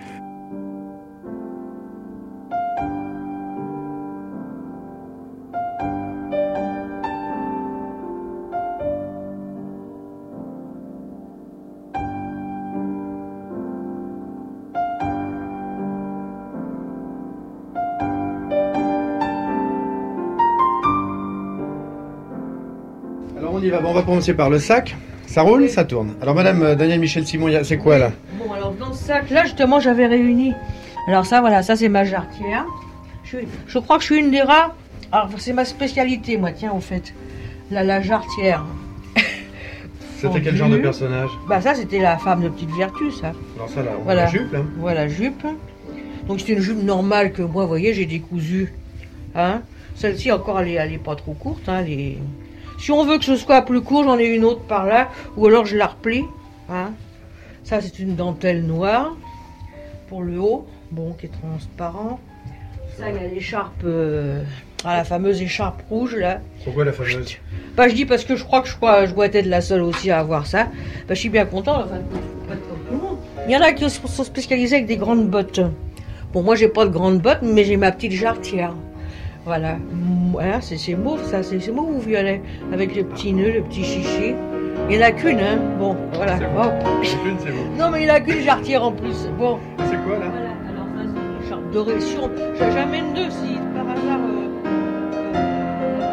On y va. Bon, on va commencer par le sac. Ça roule, ça tourne. Alors, Madame euh, Danielle Michel Simon, c'est quoi là? Bon, alors dans ce sac-là, justement, j'avais réuni. Alors ça, voilà, ça c'est ma jarretière. Je, je crois que je suis une des rares. Alors c'est ma spécialité, moi, tiens, au fait. La, la jarretière. C'était quel genre de personnage? Bah ça, c'était la femme de Petite Vertu, ça. Alors ça, là, on voilà. La jupe, là. Voilà, jupe. Donc c'est une jupe normale que moi, vous voyez, j'ai décousue. Hein. Celle-ci, encore, elle est, elle est pas trop courte, hein, elle est... Si on veut que ce soit plus court, j'en ai une autre par là, ou alors je la replie. Hein. Ça, c'est une dentelle noire pour le haut, bon, qui est transparent. Ça, il y a l'écharpe, euh, ah, la fameuse écharpe rouge, là. Pourquoi la fameuse? Bah, je dis parce que je crois que je, crois, je dois être la seule aussi à avoir ça. Bah, je suis bien content, enfin, pas comme tout le monde. Il y en a qui sont spécialisés avec des grandes bottes. Bon, moi, j'ai pas de grandes bottes, mais j'ai ma petite jarretière. Voilà, voilà c'est, c'est mauve ça, c'est, c'est mauve ou violet, avec le petit nœud, le petit chichi. Il n'y en a qu'une, hein, bon, voilà. C'est bon. Oh. C'est qu'une, c'est bon. Non, mais il n'y en a qu'une jarretière en plus, bon. C'est quoi là? Voilà, alors ça c'est une écharpe dorée, si on... j'en mène deux si par hasard... Euh...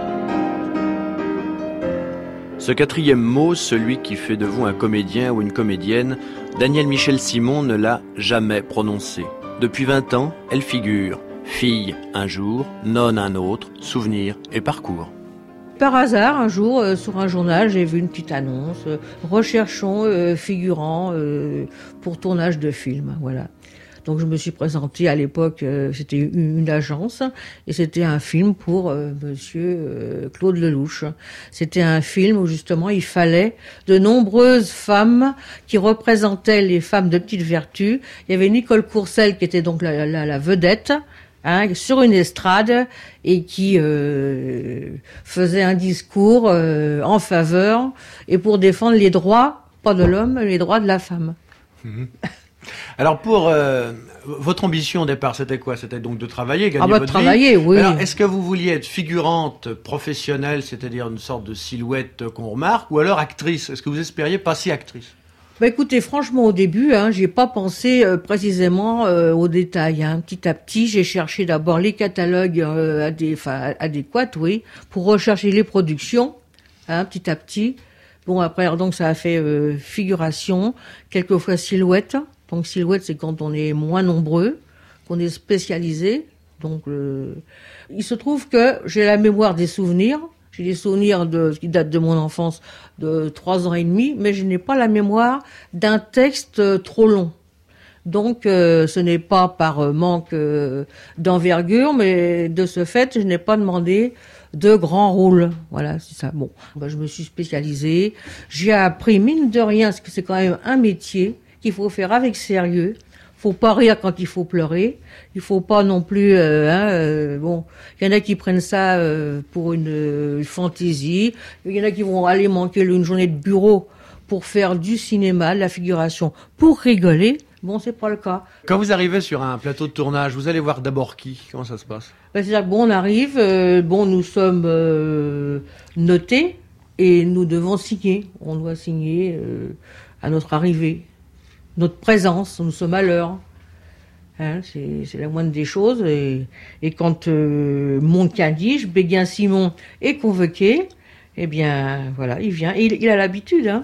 Ce quatrième mot, celui qui fait de vous un comédien ou une comédienne, Daniel Michel Simon ne l'a jamais prononcé. Depuis vingt ans, elle figure. Fille un jour, nonne un autre, souvenir et parcours. Par hasard, un jour, euh, sur un journal, j'ai vu une petite annonce. Euh, recherchons euh, figurants euh, pour tournage de film. Voilà. Donc je me suis présentée à l'époque, euh, c'était une, une agence, et c'était un film pour euh, monsieur euh, Claude Lelouch. C'était un film où justement il fallait de nombreuses femmes qui représentaient les femmes de petite vertu. Il y avait Nicole Courcelles qui était donc la, la, la vedette, hein, sur une estrade, et qui euh, faisait un discours euh, en faveur et pour défendre les droits, pas de l'homme, les droits de la femme. Mmh. Alors pour euh, votre ambition au départ, c'était quoi? C'était donc de travailler, gagner ah bah, votre vie. travailler, oui. Alors est-ce que vous vouliez être figurante professionnelle, c'est-à-dire une sorte de silhouette qu'on remarque, ou alors actrice? Est-ce que vous espériez passer actrice? Bah écoutez, franchement, au début, hein, j'ai pas pensé euh, précisément euh, aux détails. Hein. Petit à petit, j'ai cherché d'abord les catalogues euh, adé- adéquats, oui, pour rechercher les productions, hein, petit à petit. Bon, après, donc ça a fait euh, figuration, quelquefois silhouette. Donc silhouette, c'est quand on est moins nombreux, qu'on est spécialisé. Donc, euh, il se trouve que j'ai la mémoire des souvenirs. J'ai des souvenirs de, qui datent de mon enfance de trois ans et demi, mais je n'ai pas la mémoire d'un texte euh, trop long. Donc, euh, ce n'est pas par euh, manque euh, d'envergure, mais de ce fait, je n'ai pas demandé de grands rôles. Voilà, c'est ça. Bon, ben, je me suis spécialisée. J'ai appris, mine de rien, parce que c'est quand même un métier qu'il faut faire avec sérieux. Faut pas rire quand il faut pleurer. Il faut pas non plus, euh, hein, euh, bon, il y en a qui prennent ça euh, pour une euh, fantaisie. Il y en a qui vont aller manquer une journée de bureau pour faire du cinéma, de la figuration, pour rigoler. Bon, c'est pas le cas. Quand vous arrivez sur un plateau de tournage, vous allez voir d'abord qui? Comment ça se passe? Ben, c'est-à-dire que bon, on arrive, euh, bon, nous sommes euh, notés et nous devons signer. On doit signer euh, à notre arrivée. Notre présence, nous sommes à l'heure. Hein, c'est, c'est la moindre des choses. Et, et quand euh, mon caniche, Béguin Simon, est convoqué, eh bien, voilà, il vient. Et il, il a l'habitude. Hein.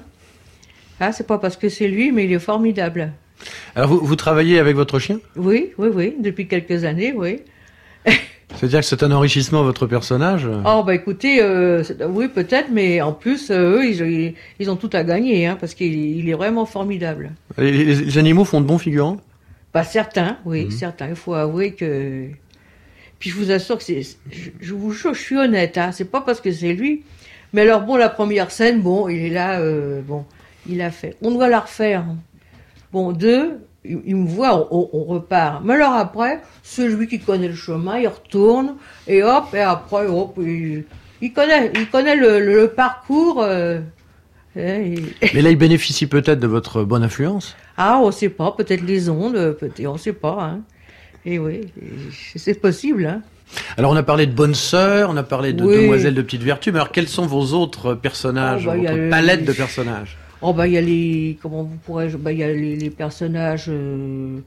Ah, c'est pas parce que c'est lui, mais il est formidable. Alors, vous, vous travaillez avec votre chien? Oui, oui, oui, depuis quelques années, oui. C'est-à-dire que c'est un enrichissement, votre personnage? Oh, bah écoutez, euh, oui, peut-être, mais en plus, euh, eux, ils, ils ont tout à gagner, hein, parce qu'il il est vraiment formidable. Les, les, les animaux font de bons figurants? Bah, certains, oui, mmh. certains. Il faut avouer que... Puis je vous assure que c'est... Je, je vous jure, je suis honnête, hein, c'est pas parce que c'est lui. Mais alors, bon, la première scène, bon, il est là, euh, bon, il a fait. On doit la refaire. Bon, deux... Il me voit, on, on repart. Mais alors après, celui qui connaît le chemin, il retourne, et hop, et après, hop, il, il connaît, il connaît le, le, le parcours. Euh, et... Mais là, il bénéficie peut-être de votre bonne influence? Ah, on ne sait pas, peut-être les ondes, peut-être, on ne sait pas. Hein. Et oui, c'est possible. Hein. Alors, on a parlé de bonne sœur, on a parlé de oui. demoiselles de petite vertu, mais alors quels sont vos autres personnages, oh, bah, votre palette le... de personnages? Oh bah il y a les comment vous pourrais bah il y a les, les personnages euh,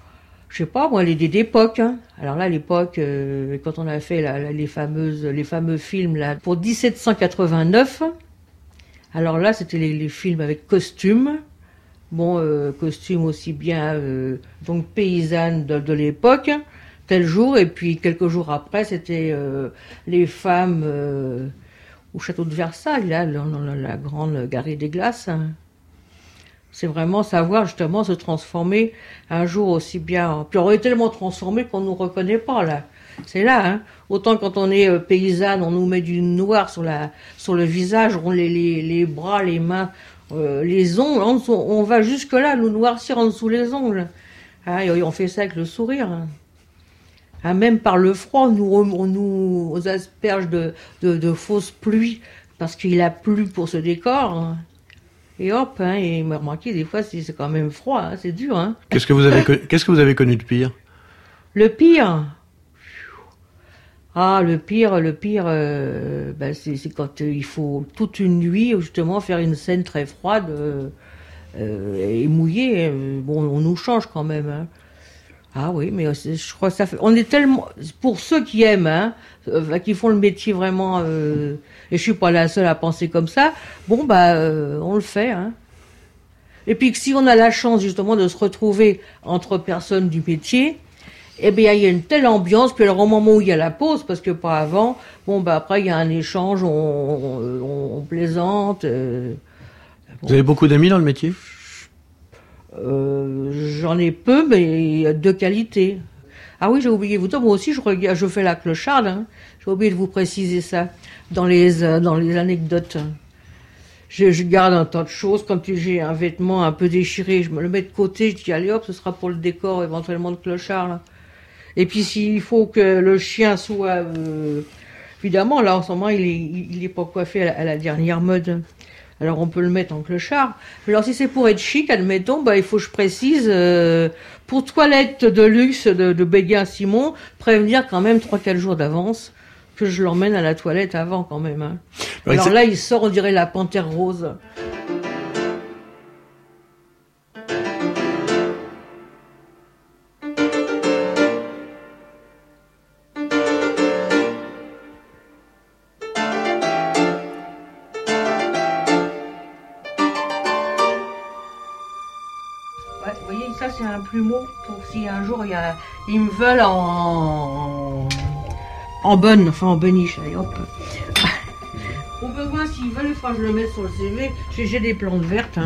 je sais pas moi les d'époque hein. Alors là à l'époque euh, quand on a fait la, la, les fameuses les fameux films là pour dix-sept cent quatre-vingt-neuf. Alors là c'était les, les films avec costumes. Bon euh, costumes aussi bien euh, donc paysannes de, de l'époque tel jour et puis quelques jours après c'était euh, les femmes euh, au château de Versailles, là, dans la, la grande galerie des glaces. C'est vraiment savoir justement se transformer un jour aussi bien. Puis on est tellement transformé qu'on ne nous reconnaît pas, là. C'est là, hein. Autant quand on est euh, paysanne, on nous met du noir sur, la, sur le visage, on les, les, les bras, les mains, euh, les ongles, on, on va jusque-là, nous noircir en dessous les ongles. Hein, et on fait ça avec le sourire. Hein. Ah, même par le froid, nous, on nous asperge de, de, de fausses pluies parce qu'il a plu pour ce décor. Hein. Et hop, hein, et me remarqué, des fois, c'est, c'est quand même froid, hein, c'est dur. Hein. Qu'est-ce que vous avez, con... Qu'est-ce que vous avez connu de pire? Le pire? Ah, le pire, le pire, euh, ben c'est, c'est quand euh, il faut toute une nuit, justement, faire une scène très froide euh, euh, et mouillée. Euh, bon, on nous change quand même, hein. Ah oui, mais je crois que ça fait... On est tellement... Pour ceux qui aiment, hein, euh, qui font le métier vraiment... Euh, et je suis pas la seule à penser comme ça, bon, bah, euh, on le fait, hein. Et puis que si on a la chance, justement, de se retrouver entre personnes du métier, eh bien, il y a une telle ambiance, puis alors au moment où il y a la pause, parce que pas avant, bon, bah, après, il y a un échange, on, on, on plaisante. Euh, Vous avez beaucoup d'amis dans le métier ? Euh, j'en ai peu, mais de qualité. Ah oui, j'ai oublié de vous dire, moi aussi, je, regarde, je fais la clocharde. Hein. J'ai oublié de vous préciser ça dans les, euh, dans les anecdotes. Je, je garde un tas de choses. Quand j'ai un vêtement un peu déchiré, je me le mets de côté. Je dis, allez hop, ce sera pour le décor éventuellement de clochard. Là. Et puis, s'il faut que le chien soit... Euh, évidemment, là, en ce moment, il est, il est pas coiffé à la, à la dernière mode. Alors on peut le mettre en clochard. Alors si c'est pour être chic, admettons, bah il faut que je précise, euh, pour toilette de luxe de, de Béguin Simon, prévenir quand même trois quatre jours d'avance que je l'emmène à la toilette avant quand même. Hein. Alors c'est... là il sort, on dirait la panthère rose. Plumeau pour si un jour il y a, ils me veulent en, en bonne, enfin en boniche, allez hop. Au besoin, s'ils veulent, il faudra que je le mette sur le C V. J'ai, j'ai des plantes vertes. Hein.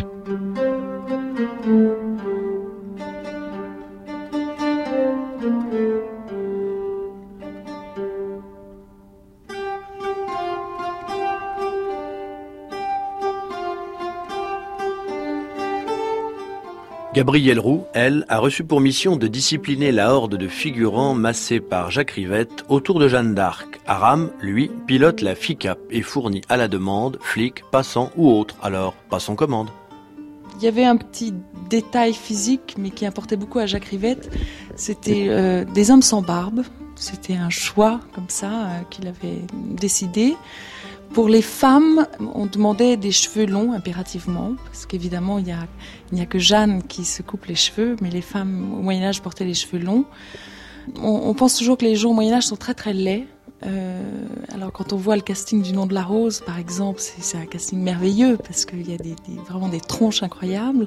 Gabrielle Roux, elle, a reçu pour mission de discipliner la horde de figurants massés par Jacques Rivette autour de Jeanne d'Arc. Aram, lui, pilote la F I C A P et fournit à la demande flics, passants ou autres. Alors, passons commande. Il y avait un petit détail physique, mais qui importait beaucoup à Jacques Rivette. C'était euh, des hommes sans barbe. C'était un choix, comme ça, euh, qu'il avait décidé. Pour les femmes, on demandait des cheveux longs impérativement, parce qu'évidemment, il n'y a, il n'y a que Jeanne qui se coupe les cheveux, mais les femmes au Moyen-Âge portaient les cheveux longs. On, on pense toujours que les gens au Moyen-Âge sont très très laids. Euh, alors quand on voit le casting du Nom de la Rose, par exemple, c'est, c'est un casting merveilleux, parce qu'il y a des, des, vraiment des tronches incroyables.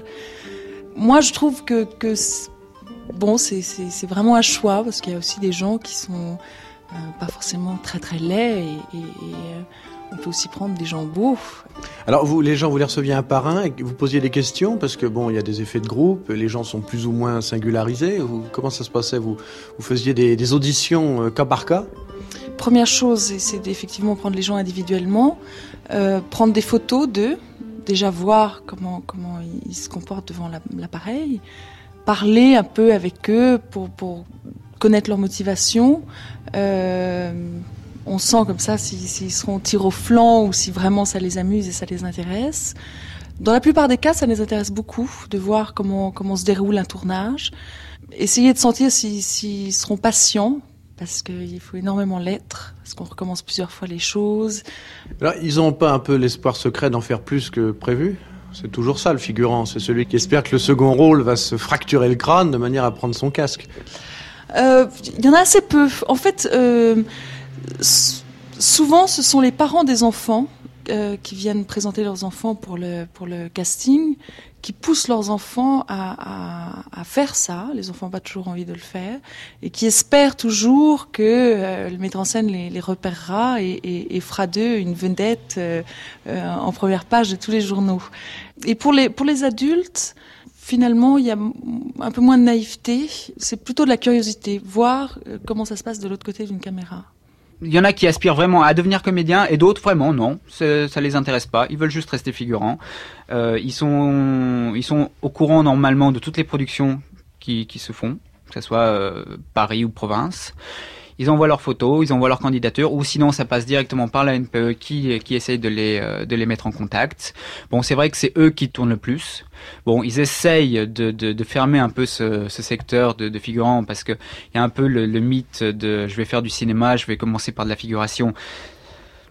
Moi, je trouve que, que c'est, bon, c'est, c'est, c'est vraiment un choix, parce qu'il y a aussi des gens qui sont euh, pas forcément très très laids, et, et, et euh, on peut aussi prendre des gens beaux. Alors vous, les gens, vous les receviez un par un et vous posiez des questions parce que bon, il y a des effets de groupe, les gens sont plus ou moins singularisés. Vous, comment ça se passait? Vous, vous faisiez des, des auditions euh, cas par cas? Première chose, c'est d'effectivement prendre les gens individuellement, euh, prendre des photos d'eux, déjà voir comment comment ils se comportent devant la, l'appareil, parler un peu avec eux pour pour connaître leur motivation. Euh, On sent comme ça s'ils, s'ils seront tir au flanc ou si vraiment ça les amuse et ça les intéresse. Dans la plupart des cas, ça les intéresse beaucoup de voir comment comment se déroule un tournage. Essayer de sentir s'ils, s'ils seront patients, parce qu'il faut énormément l'être, parce qu'on recommence plusieurs fois les choses. Là, ils n'ont pas un peu l'espoir secret d'en faire plus que prévu? C'est toujours ça le figurant, c'est celui qui espère que le second rôle va se fracturer le crâne de manière à prendre son casque. Euh, il y en a assez peu. En fait... Euh, Souvent, ce sont les parents des enfants euh, qui viennent présenter leurs enfants pour le pour le casting, qui poussent leurs enfants à, à, à faire ça. Les enfants n'ont pas toujours envie de le faire et qui espèrent toujours que euh, le metteur en scène les, les repérera et, et, et fera d'eux une vedette euh, euh, en première page de tous les journaux. Et pour les pour les adultes, finalement, il y a un peu moins de naïveté. C'est plutôt de la curiosité, voir comment ça se passe de l'autre côté d'une caméra. Il y en a qui aspirent vraiment à devenir comédiens et d'autres vraiment non, ça, ça les intéresse pas. Ils veulent juste rester figurants. Euh, ils sont ils sont au courant normalement de toutes les productions qui qui se font, que ce soit euh, Paris ou province. Ils envoient leurs photos, ils envoient leur candidature, ou sinon ça passe directement par la N P E qui qui essaye de les euh, de les mettre en contact. Bon, c'est vrai que c'est eux qui tournent le plus. Bon, ils essayent de de, de fermer un peu ce, ce secteur de, de figurants parce que il y a un peu le, le mythe de je vais faire du cinéma, je vais commencer par de la figuration.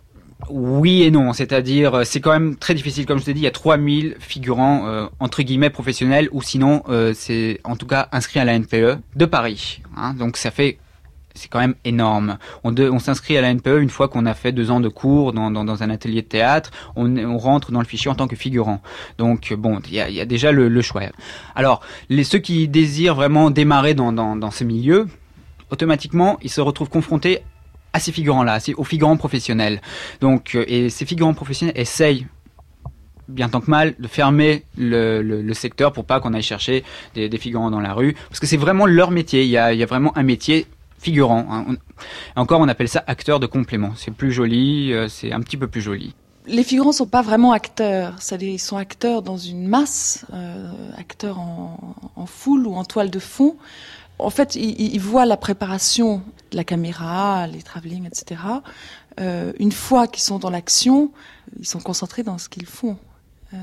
Oui et non, c'est-à-dire c'est quand même très difficile, comme je t'ai dit, il y a trois mille figurants euh, entre guillemets professionnels, ou sinon euh, c'est en tout cas inscrit à la N P E de Paris, hein, donc ça fait, c'est quand même énorme. On, de, on s'inscrit à la N P E une fois qu'on a fait deux ans de cours dans, dans, dans un atelier de théâtre, on, on rentre dans le fichier en tant que figurant. Donc bon, il y a, y a déjà le, le choix. Alors, les, ceux qui désirent vraiment démarrer dans, dans, dans ces milieux, automatiquement, ils se retrouvent confrontés à ces figurants-là, aux figurants professionnels. Donc, et ces figurants professionnels essayent, bien tant que mal, de fermer le, le, le secteur pour pas qu'on aille chercher des, des figurants dans la rue, parce que c'est vraiment leur métier. Il y a, il y a vraiment un métier figurant. Hein. On, encore, on appelle ça acteur de complément. C'est plus joli, euh, c'est un petit peu plus joli. Les figurants sont pas vraiment acteurs, c'est-à-dire ils sont acteurs dans une masse, euh, acteurs en, en foule ou en toile de fond. En fait, ils, ils voient la préparation de la caméra, les travelling, et cetera. Euh, une fois qu'ils sont dans l'action, ils sont concentrés dans ce qu'ils font. Il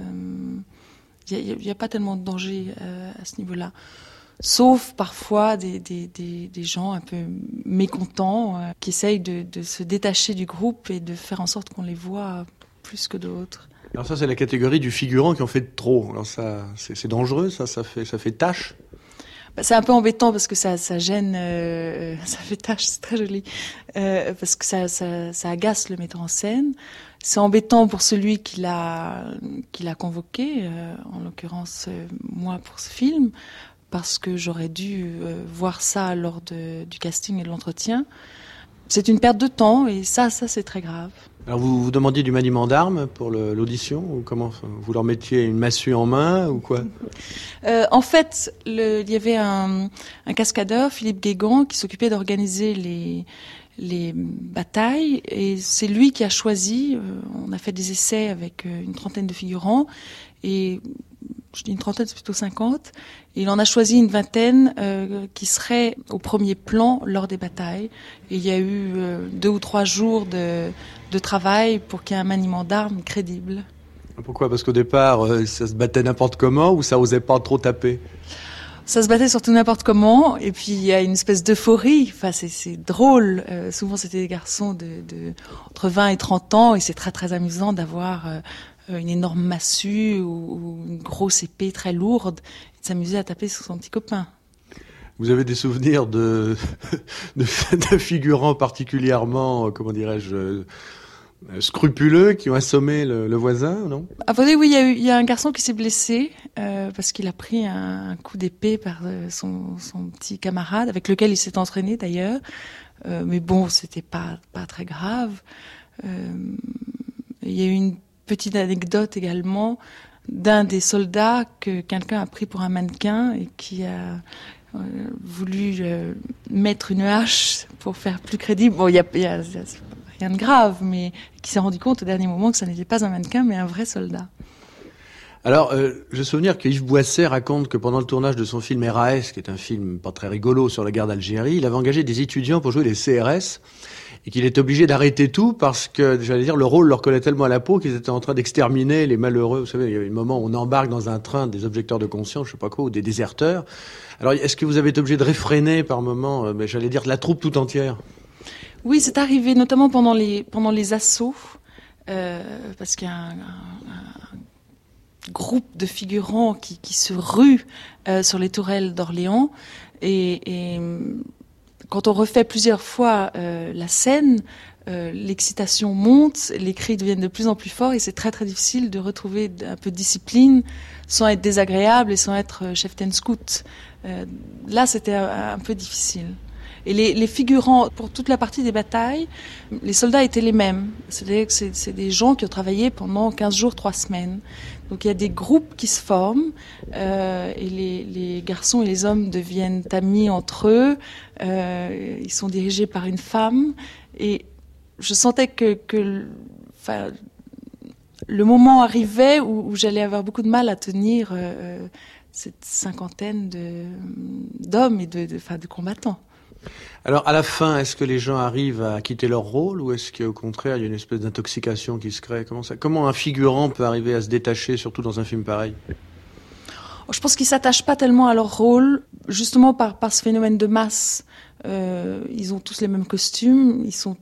euh, n'y a, a pas tellement de danger euh, à ce niveau-là. Sauf parfois des, des, des, des gens un peu mécontents euh, qui essayent de, de se détacher du groupe et de faire en sorte qu'on les voit plus que d'autres. Alors ça, c'est la catégorie du figurant qui en fait trop. Alors ça, c'est, c'est dangereux, ça, ça fait, ça fait tâche. Bah, c'est un peu embêtant parce que ça, ça gêne, euh, ça fait tâche, c'est très joli, euh, parce que ça, ça, ça agace le metteur en scène. C'est embêtant pour celui qui l'a, qui l'a convoqué, euh, en l'occurrence euh, moi pour ce film, parce que j'aurais dû euh, voir ça lors de, du casting et de l'entretien. C'est une perte de temps et ça, ça c'est très grave. Alors vous vous demandiez du maniement d'armes pour le, l'audition ou comment vous leur mettiez une massue en main ou quoi? euh, En fait, le, il y avait un, un cascadeur, Philippe Guégan, qui s'occupait d'organiser les, les batailles et c'est lui qui a choisi. Euh, on a fait des essais avec une trentaine de figurants et je dis une trentaine, c'est plutôt cinquante. Et il en a choisi une vingtaine euh, qui seraient au premier plan lors des batailles. Et il y a eu euh, deux ou trois jours de, de travail pour qu'il y ait un maniement d'armes crédible. Pourquoi ? Parce qu'au départ, euh, ça se battait n'importe comment ou ça osait pas trop taper ? Ça se battait surtout n'importe comment. Et puis il y a une espèce d'euphorie. Enfin, c'est, c'est drôle. Euh, souvent, c'était des garçons de, de entre vingt et trente ans. Et c'est très, très amusant d'avoir Euh, une énorme massue ou, ou une grosse épée très lourde et de s'amuser à taper sur son petit copain. Vous avez des souvenirs de, de, de figurants particulièrement, comment dirais-je, euh, scrupuleux qui ont assommé le, le voisin, non ? À vrai dire, oui, il y a eu, il y a un garçon qui s'est blessé euh, parce qu'il a pris un, un coup d'épée par euh, son, son petit camarade avec lequel il s'est entraîné d'ailleurs. Euh, mais bon, c'était pas, pas très grave. Euh, il y a eu une petite anecdote également d'un des soldats que quelqu'un a pris pour un mannequin et qui a euh, voulu euh, mettre une hache pour faire plus crédible. Bon, il y a, y a, y a rien de grave, mais qui s'est rendu compte au dernier moment que ça n'était pas un mannequin, mais un vrai soldat. Alors, euh, je me souviens que Yves Boisset raconte que pendant le tournage de son film R A S, qui est un film pas très rigolo sur la guerre d'Algérie, il avait engagé des étudiants pour jouer les C R S et qu'il était obligé d'arrêter tout parce que, j'allais dire, le rôle leur collait tellement à la peau qu'ils étaient en train d'exterminer les malheureux. Vous savez, il y a eu un moment où on embarque dans un train des objecteurs de conscience, je sais pas quoi, ou des déserteurs. Alors, est-ce que vous avez été obligé de réfréner par moment, euh, j'allais dire, la troupe tout entière ? Oui, c'est arrivé, notamment pendant les, pendant les assauts, euh, parce qu'il y a un, un, un groupe de figurants qui, qui se ruent euh, sur les tourelles d'Orléans. Et, et quand on refait plusieurs fois euh, la scène, euh, l'excitation monte, les cris deviennent de plus en plus forts et c'est très très difficile de retrouver un peu de discipline sans être désagréable et sans être cheftain scout. Euh, là, c'était un, un peu difficile. Et les, les figurants, pour toute la partie des batailles, les soldats étaient les mêmes. C'est-à-dire que c'est, c'est des gens qui ont travaillé pendant quinze jours, trois semaines. Donc il y a des groupes qui se forment euh, et les, les garçons et les hommes deviennent amis entre eux. Euh, ils sont dirigés par une femme. Et je sentais que, que enfin, le moment arrivait où, où j'allais avoir beaucoup de mal à tenir euh, cette cinquantaine de, d'hommes et de, de, enfin, de combattants. Alors, à la fin, est-ce que les gens arrivent à quitter leur rôle ou est-ce qu'au contraire, il y a une espèce d'intoxication qui se crée ? Comment ça, comment un figurant peut arriver à se détacher, surtout dans un film pareil ? Je pense qu'ils s'attachent pas tellement à leur rôle, justement par, par ce phénomène de masse. Euh, ils ont tous les mêmes costumes, ils sont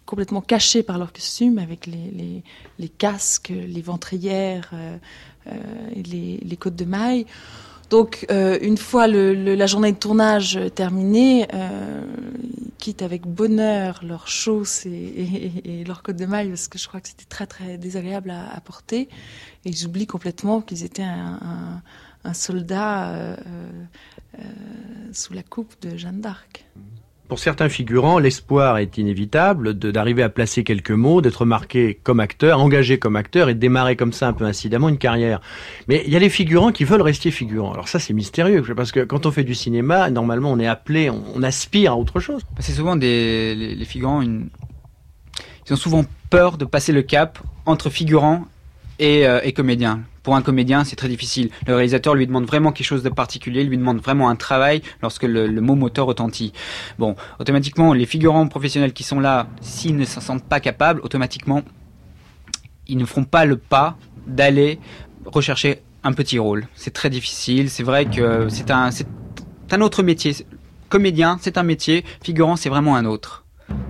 complètement cachés par leurs costumes, avec les, les, les casques, les ventrières euh, euh, et les, les côtes de mailles. Donc, euh, une fois le, le, la journée de tournage terminée, euh, ils quittent avec bonheur leurs chausses et, et, et leurs côtes de mailles, parce que je crois que c'était très très désagréable à, à porter. Et ils oublient complètement qu'ils étaient un, un, un soldat euh, euh, sous la coupe de Jeanne d'Arc. Pour certains figurants, l'espoir est inévitable de, d'arriver à placer quelques mots, d'être marqué comme acteur, engagé comme acteur et de démarrer comme ça un peu incidemment une carrière. Mais il y a les figurants qui veulent rester figurants. Alors ça, c'est mystérieux, parce que quand on fait du cinéma, normalement, on est appelé, on, on aspire à autre chose. C'est souvent des les, les figurants, une... ils ont souvent peur de passer le cap entre figurants et, euh, et comédiens. Pour un comédien, c'est très difficile. Le réalisateur lui demande vraiment quelque chose de particulier, lui demande vraiment un travail lorsque le, le mot moteur retentit. Bon, automatiquement, les figurants professionnels qui sont là, s'ils ne s'en sentent pas capables, automatiquement, ils ne feront pas le pas d'aller rechercher un petit rôle. C'est très difficile. C'est vrai que c'est un, c'est un autre métier. Comédien, c'est un métier. Figurant, c'est vraiment un autre.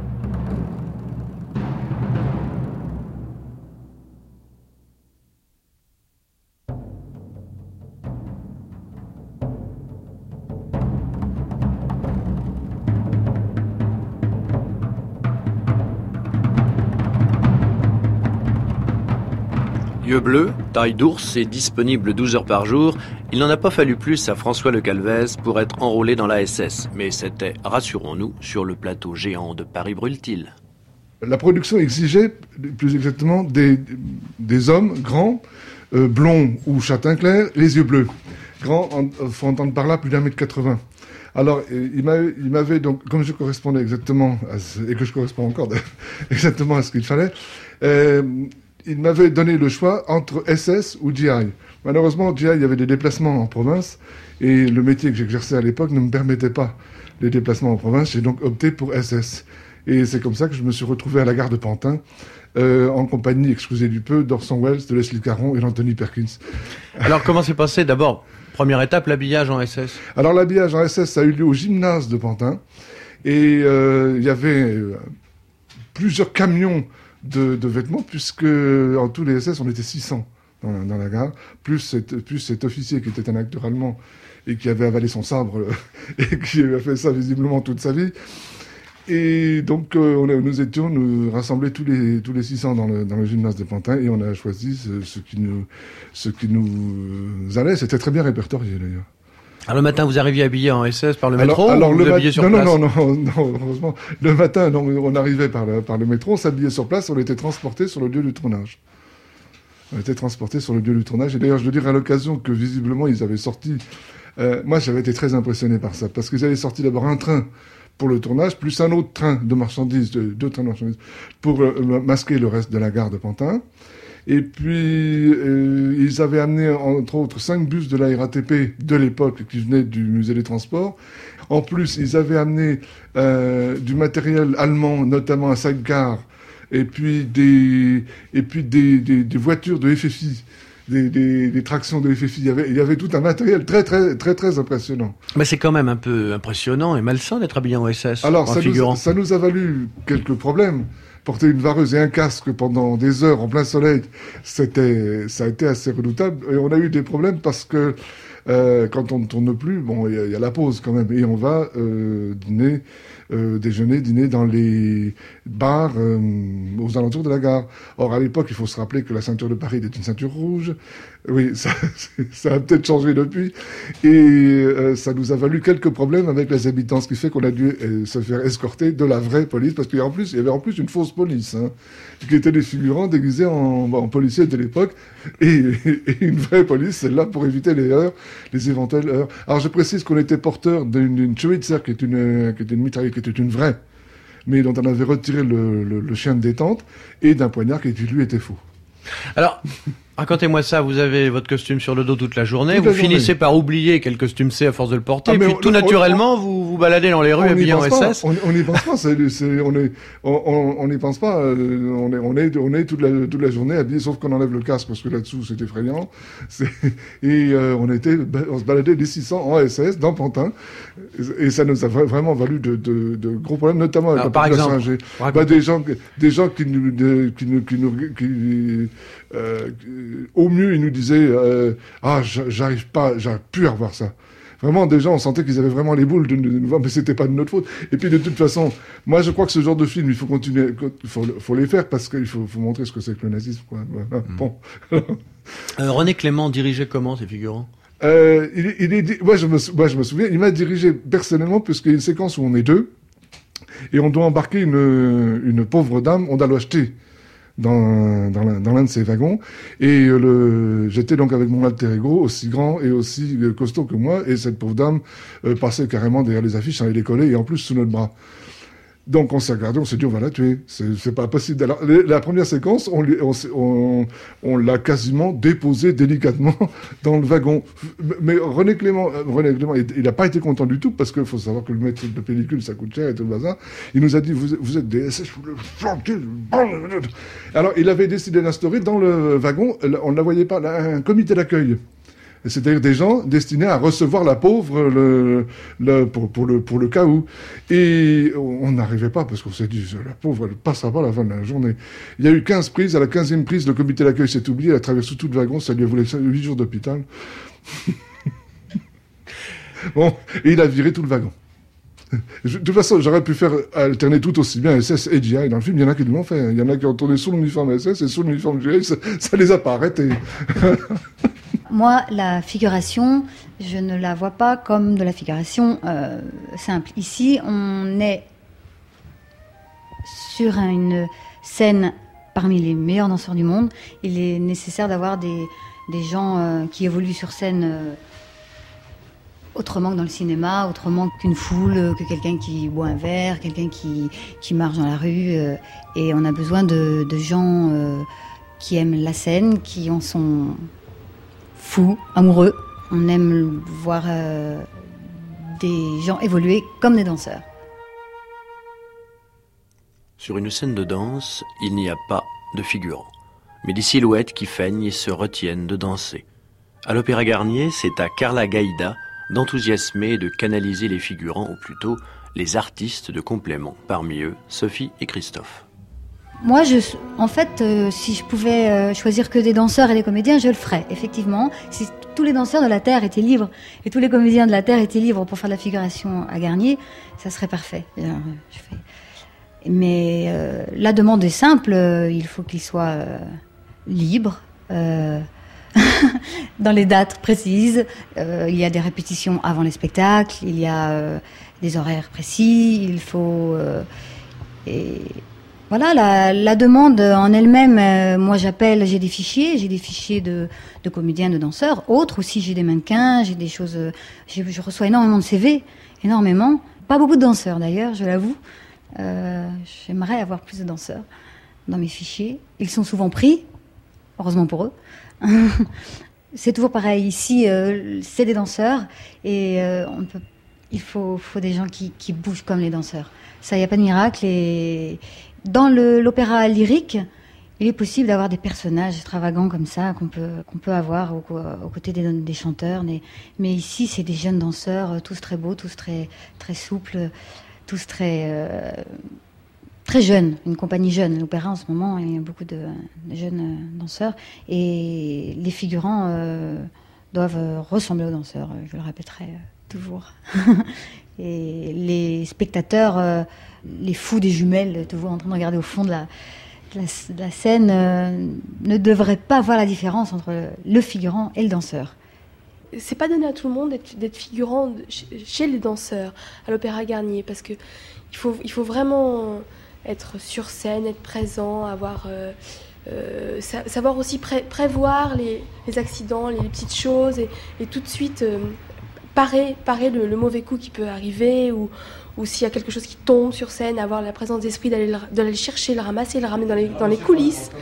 Yeux bleus, taille d'ours et disponible douze heures par jour, il n'en a pas fallu plus à François Le Calvez pour être enrôlé dans l'A S S. Mais c'était, rassurons-nous, sur le plateau géant de Paris-Brûle-t-il. La production exigeait, plus exactement, des, des hommes grands, euh, blonds ou châtain clair, les yeux bleus. Grands, il faut entendre par là plus d'un mètre quatre-vingts. Alors, il m'avait, il m'avait donc, comme je correspondais exactement, à ce, et que je corresponds encore exactement à ce qu'il fallait, euh, il m'avait donné le choix entre S S ou G I. Malheureusement, G I, il y avait des déplacements en province, et le métier que j'exerçais à l'époque ne me permettait pas les déplacements en province. J'ai donc opté pour S S. Et c'est comme ça que je me suis retrouvé à la gare de Pantin, euh, en compagnie, excusez du peu, d'Orson Welles, de Leslie Caron et d'Anthony Perkins. Alors, comment s'est passé d'abord, première étape, l'habillage en S S? Alors, l'habillage en S S, ça a eu lieu au gymnase de Pantin. Et euh, il y avait euh, plusieurs camions De, de vêtements, puisque en tous les S S, on était six cents dans la, dans la gare, plus, cette, plus cet officier qui était un acteur allemand et qui avait avalé son sabre et qui avait fait ça visiblement toute sa vie. Et donc, euh, on a, nous étions nous rassemblés tous les, tous les six cents dans le, dans le gymnase de Pantin, et on a choisi ce, ce, qui, nous, ce qui nous allait. C'était très bien répertorié, d'ailleurs. Alors le matin, vous arriviez habillé en S S par le alors, métro alors, ou le vous mat- habillé sur non, place? Non, non, non, non, heureusement. Le matin, non, on arrivait par le, par le métro, on s'habillait sur place, on était transporté sur le lieu du tournage. On était transporté sur le lieu du tournage. Et d'ailleurs, je veux dire à l'occasion que visiblement, ils avaient sorti... Euh, moi, j'avais été très impressionné par ça, parce qu'ils avaient sorti d'abord un train pour le tournage, plus un autre train de marchandises, de, deux trains de marchandises, pour euh, masquer le reste de la gare de Pantin. Et puis, euh, ils avaient amené, entre autres, cinq bus de la R A T P de l'époque qui venaient du musée des Transports. En plus, ils avaient amené euh, du matériel allemand, notamment un sidecar, et puis des, et puis des, des, des voitures de F F I, des, des, des tractions de F F I. Il y avait, il y avait tout un matériel très, très, très, très impressionnant. Mais c'est quand même un peu impressionnant et malsain d'être habillé en S S. Alors, en ça figurant. nous, ça nous a valu quelques problèmes. Porter une vareuse et un casque pendant des heures en plein soleil, c'était, ça a été assez redoutable. Et on a eu des problèmes parce que euh, quand on ne tourne plus, bon, il y, y a la pause quand même, et on va euh, dîner, euh, déjeuner, dîner dans les bars euh, aux alentours de la gare. Or, à l'époque, il faut se rappeler que la ceinture de Paris était une ceinture rouge. Oui, ça, ça a peut-être changé depuis. Et euh, ça nous a valu quelques problèmes avec les habitants, ce qui fait qu'on a dû euh, se faire escorter de la vraie police, parce qu'il y, en plus, il y avait en plus une fausse police, hein, qui étaient des figurants déguisés en, en policiers de l'époque, et, et une vraie police, celle-là, pour éviter les heurts, les éventuelles heurts. Alors, je précise qu'on était porteur d'une, d'une Schweitzer, qui est une, qui est une mitrailleuse, qui était une vraie, mais dont on avait retiré le, le, le chien de détente, et d'un poignard qui, lui, était faux. Alors... Racontez-moi ça, vous avez votre costume sur le dos toute la journée, Toute vous la journée. finissez par oublier quel costume c'est à force de le porter, Ah, et mais puis on- tout on- naturellement, vous vous baladez dans les rues On n'y habillés en pense S pas, S. On on n'y pense pas. c'est- c'est- on est, on, on- on n'y pense pas. euh, On est, on est, on est toute la, toute la journée habillé, sauf qu'on enlève le casque parce que là-dessous c'est effrayant. C'est- Et euh, on était, on se baladait des six cents en S S dans Pantin, et, et ça nous a vra- vraiment valu de, de, de gros problèmes, notamment avec Alors, la par population exemple, âgée. racontez. Bah, des gens, des gens qui nous, de- qui nous, qui nous, qui, euh, qui- au mieux ils nous disaient, euh, ah, j'a- j'arrive pas, j'arrive plus à revoir ça. Vraiment, des gens, on sentait qu'ils avaient vraiment les boules de, de nous voir, mais c'était pas de notre faute. Et puis, de toute façon, moi, je crois que ce genre de film, il faut continuer, il faut, faut les faire parce qu'il faut, faut montrer ce que c'est que le nazisme, quoi. Voilà. Bon. Euh, René Clément dirigeait comment ces figurants? Euh, il, il est, di- moi, je me, sou- moi, je me souviens, il m'a dirigé personnellement, puisqu'il y a une séquence où on est deux, et on doit embarquer une, une pauvre dame, on doit l'acheter dans, dans l'un dans l'un de ces wagons, et euh, le, j'étais donc avec mon alter ego, aussi grand et aussi euh, costaud que moi, et cette pauvre dame euh, passait carrément derrière les affiches, elle les collait, et en plus sous notre bras. Donc on s'est regardé, on s'est dit on va la tuer, c'est c'est pas possible. Alors, les- la première séquence, on, lui- on, s'est- on, on l'a quasiment déposée délicatement dans le wagon. Mais René Clément, euh, René Clément, il il a pas été content du tout parce qu'il faut savoir que le mètre de pellicule ça coûte cher et tout le bazar. Il nous a dit vous, êtes- vous êtes des S S, vous le flanquez. Alors il avait décidé d'instaurer dans le wagon, on ne la voyait pas, là, un comité d'accueil. C'est-à-dire des gens destinés à recevoir la pauvre le, le, pour, pour, le, pour le cas où. Et on n'arrivait pas parce qu'on s'est dit, la pauvre, elle passera pas à la fin de la journée. Il y a eu quinze prises. À la quinzième prise, le comité d'accueil s'est oublié. Elle a traversé tout le wagon. Ça lui a voulu huit jours d'hôpital. Bon, et il a viré tout le wagon. Je- De toute façon, j'aurais pu faire alterner tout aussi bien S S et G I. Dans le film, il y en a qui l'ont fait. Il y en a qui ont tourné sous l'uniforme S S et sous l'uniforme G I. Ça, ça les a pas arrêtés. Moi, la figuration, je ne la vois pas comme de la figuration euh, simple. Ici, on est sur une scène parmi les meilleurs danseurs du monde. Il est nécessaire d'avoir des, des gens euh, qui évoluent sur scène euh, autrement que dans le cinéma, autrement qu'une foule, euh, que quelqu'un qui boit un verre, quelqu'un qui, qui marche dans la rue. euh, et on a besoin de, de gens euh, qui aiment la scène, qui en sont fous, amoureux. On aime voir euh, des gens évoluer comme des danseurs. Sur une scène de danse, il n'y a pas de figurants, mais des silhouettes qui feignent et se retiennent de danser. À l'Opéra Garnier, c'est à Carla Gaïda d'enthousiasmer et de canaliser les figurants, ou plutôt les artistes de complément, parmi eux Sophie et Christophe. Moi, je, en fait, euh, si je pouvais euh, choisir que des danseurs et des comédiens, je le ferais, effectivement. Si tous les danseurs de la Terre étaient libres et tous les comédiens de la Terre étaient libres pour faire de la figuration à Garnier, ça serait parfait. Alors, je fais... Mais euh, la demande est simple, euh, il faut qu'ils soient euh, libres, euh, dans les dates précises. Euh, il y a des répétitions avant les spectacles, il y a euh, des horaires précis, il faut... Euh, et voilà, la, la demande en elle-même, euh, moi j'appelle, j'ai des fichiers, j'ai des fichiers de, de comédiens, de danseurs, autres aussi, j'ai des mannequins, j'ai des choses... Euh, je, je reçois énormément de C V, énormément. Pas beaucoup de danseurs d'ailleurs, je l'avoue. Euh, j'aimerais avoir plus de danseurs dans mes fichiers. Ils sont souvent pris, heureusement pour eux. C'est toujours pareil, ici, euh, c'est des danseurs et euh, on peut, il faut, faut des gens qui, qui bougent comme les danseurs. Ça, il n'y a pas de miracle. Et dans le, l'opéra lyrique, il est possible d'avoir des personnages extravagants comme ça qu'on peut, qu'on peut avoir aux, aux côtés des, des chanteurs. Mais, mais ici, c'est des jeunes danseurs, tous très beaux, tous très, très souples, tous très, euh, très jeunes, une compagnie jeune. L'opéra, en ce moment, il y a beaucoup de, de jeunes euh, danseurs. Et les figurants euh, doivent euh, ressembler aux danseurs, je le répéterai euh, toujours. Et les spectateurs, euh, les fous des jumelles, toujours en train de regarder au fond de la, de la, de la scène, euh, ne devraient pas voir la différence entre le, le figurant et le danseur. C'est pas donné à tout le monde d'être, d'être figurant de, chez, chez les danseurs à l'Opéra Garnier, parce que il faut, il faut vraiment être sur scène, être présent, avoir, euh, euh, sa, savoir aussi pré, prévoir les, les accidents, les, les petites choses, et, et tout de suite euh, parer, parer le, le mauvais coup qui peut arriver, ou, ou s'il y a quelque chose qui tombe sur scène, avoir la présence d'esprit d'aller le, d'aller le chercher, le ramasser, le ramener dans les, dans les coulisses.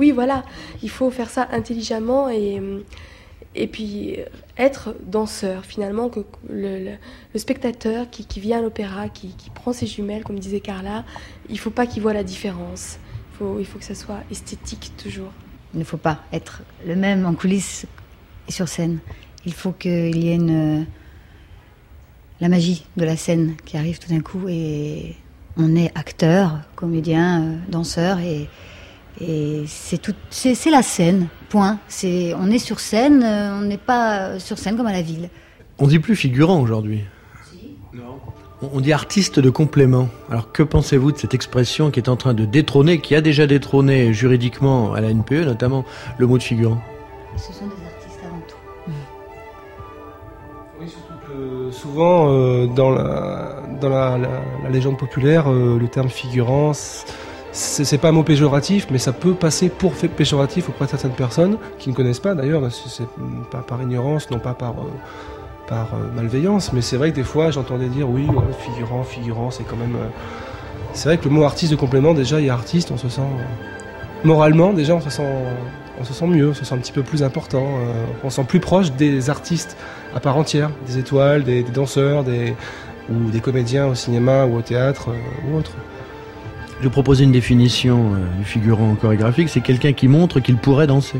Oui, voilà, il faut faire ça intelligemment et, et puis être danseur, finalement, que le, le, le spectateur qui, qui vient à l'opéra, qui, qui prend ses jumelles, comme disait Carla, il ne faut pas qu'il voit la différence. Il faut, il faut que ça soit esthétique, toujours. Il ne faut pas être le même en coulisses et sur scène. Il faut qu'il y ait une, la magie de la scène qui arrive tout d'un coup et on est acteur, comédien, euh, danseur et, et c'est, tout, c'est, c'est la scène, point. C'est, on est sur scène, euh, on n'est pas sur scène comme à la ville. On dit plus figurant aujourd'hui. Si. Non. On dit artiste de complément. Alors que pensez-vous de cette expression qui est en train de détrôner, qui a déjà détrôné juridiquement à la N P E, notamment le mot de figurant? Ce sont des artistes avant tout. Oui, surtout que souvent, euh, dans, la, dans la, la, la légende populaire, euh, le terme figurant, c'est, c'est pas un mot péjoratif, mais ça peut passer pour fait péjoratif auprès de certaines personnes qui ne connaissent pas d'ailleurs, c'est pas par ignorance, non pas par... Euh, par euh, malveillance, mais c'est vrai que des fois j'entendais dire oui, ouais, figurant, figurant, c'est quand même... Euh... C'est vrai que le mot artiste de complément, déjà il y a artiste, on se sent... Euh... Moralement, déjà on se sent, on se sent mieux, on se sent un petit peu plus important, euh... on se sent plus proche des artistes à part entière, des étoiles, des, des danseurs, des... ou des comédiens au cinéma ou au théâtre euh, ou autre. Je vais proposer une définition euh, du figurant chorégraphique, c'est quelqu'un qui montre qu'il pourrait danser.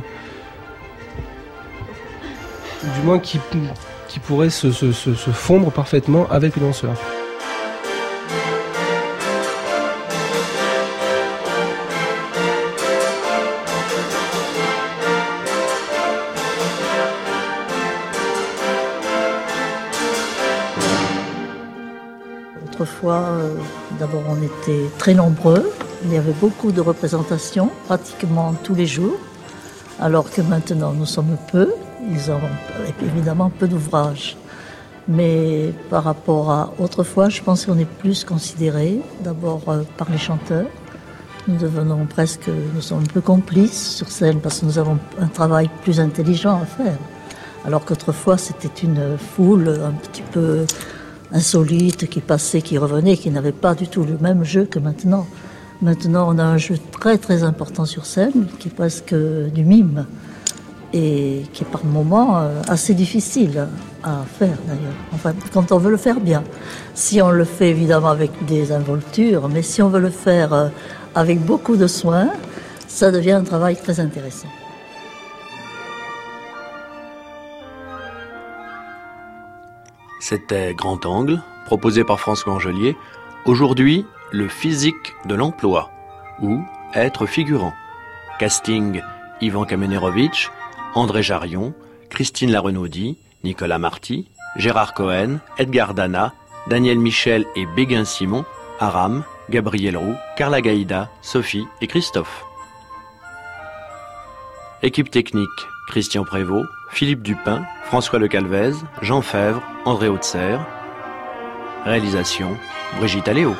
Du moins qui... qui pourrait se, se, se, se fondre parfaitement avec le danseur. Autrefois, euh, d'abord on était très nombreux, il y avait beaucoup de représentations, pratiquement tous les jours, alors que maintenant nous sommes peu. Ils ont évidemment peu d'ouvrages. Mais par rapport à autrefois, je pense qu'on est plus considéré, d'abord euh, par les chanteurs. Nous devenons presque, nous sommes un peu complices sur scène parce que nous avons un travail plus intelligent à faire. Alors qu'autrefois, c'était une foule un petit peu insolite qui passait, qui revenait, qui n'avait pas du tout le même jeu que maintenant. Maintenant, on a un jeu très très important sur scène, qui est presque du mime. Et qui est par moments euh, assez difficile à faire d'ailleurs, enfin quand on veut le faire bien. Si on le fait évidemment avec des involtures, mais si on veut le faire euh, avec beaucoup de soin, ça devient un travail très intéressant. C'était Grand Angle, proposé par François Angelier. Aujourd'hui, le physique de l'emploi, ou être figurant. Casting Ivan Kamenerovitch, André Jarion, Christine Larenaudy, Nicolas Marty, Gérard Cohen, Edgar Dana, Daniel Michel et Béguin Simon, Aram, Gabriel Roux, Carla Gaïda, Sophie et Christophe. Équipe technique, Christian Prévost, Philippe Dupin, François Le Calvez, Jean Fèvre, André Hautser. Réalisation, Brigitte Aléo.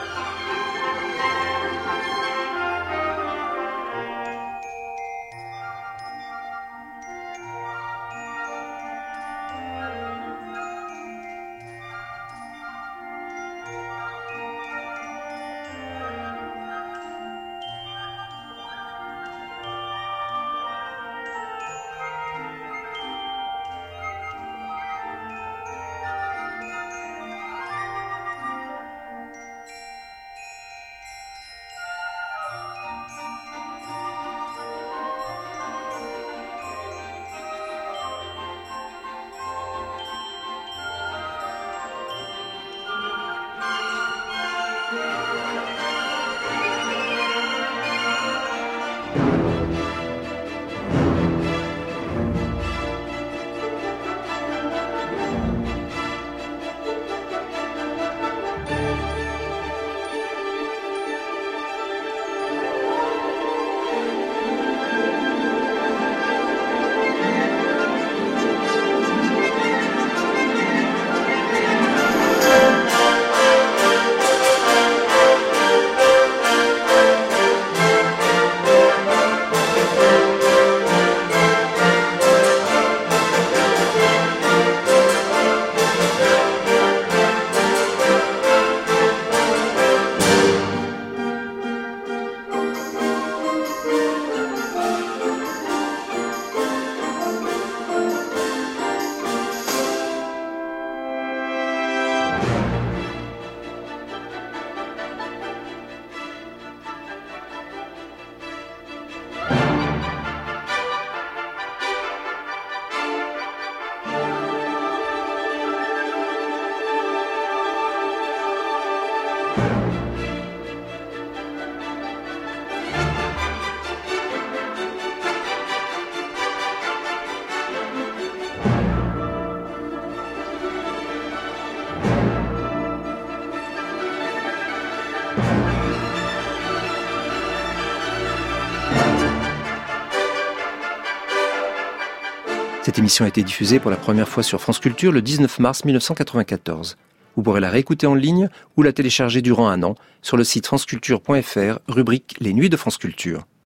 Cette émission a été diffusée pour la première fois sur France Culture le dix-neuf mars mille neuf cent quatre-vingt-quatorze. Vous pourrez la réécouter en ligne ou la télécharger durant un an sur le site franceculture point f r, rubrique Les Nuits de France Culture.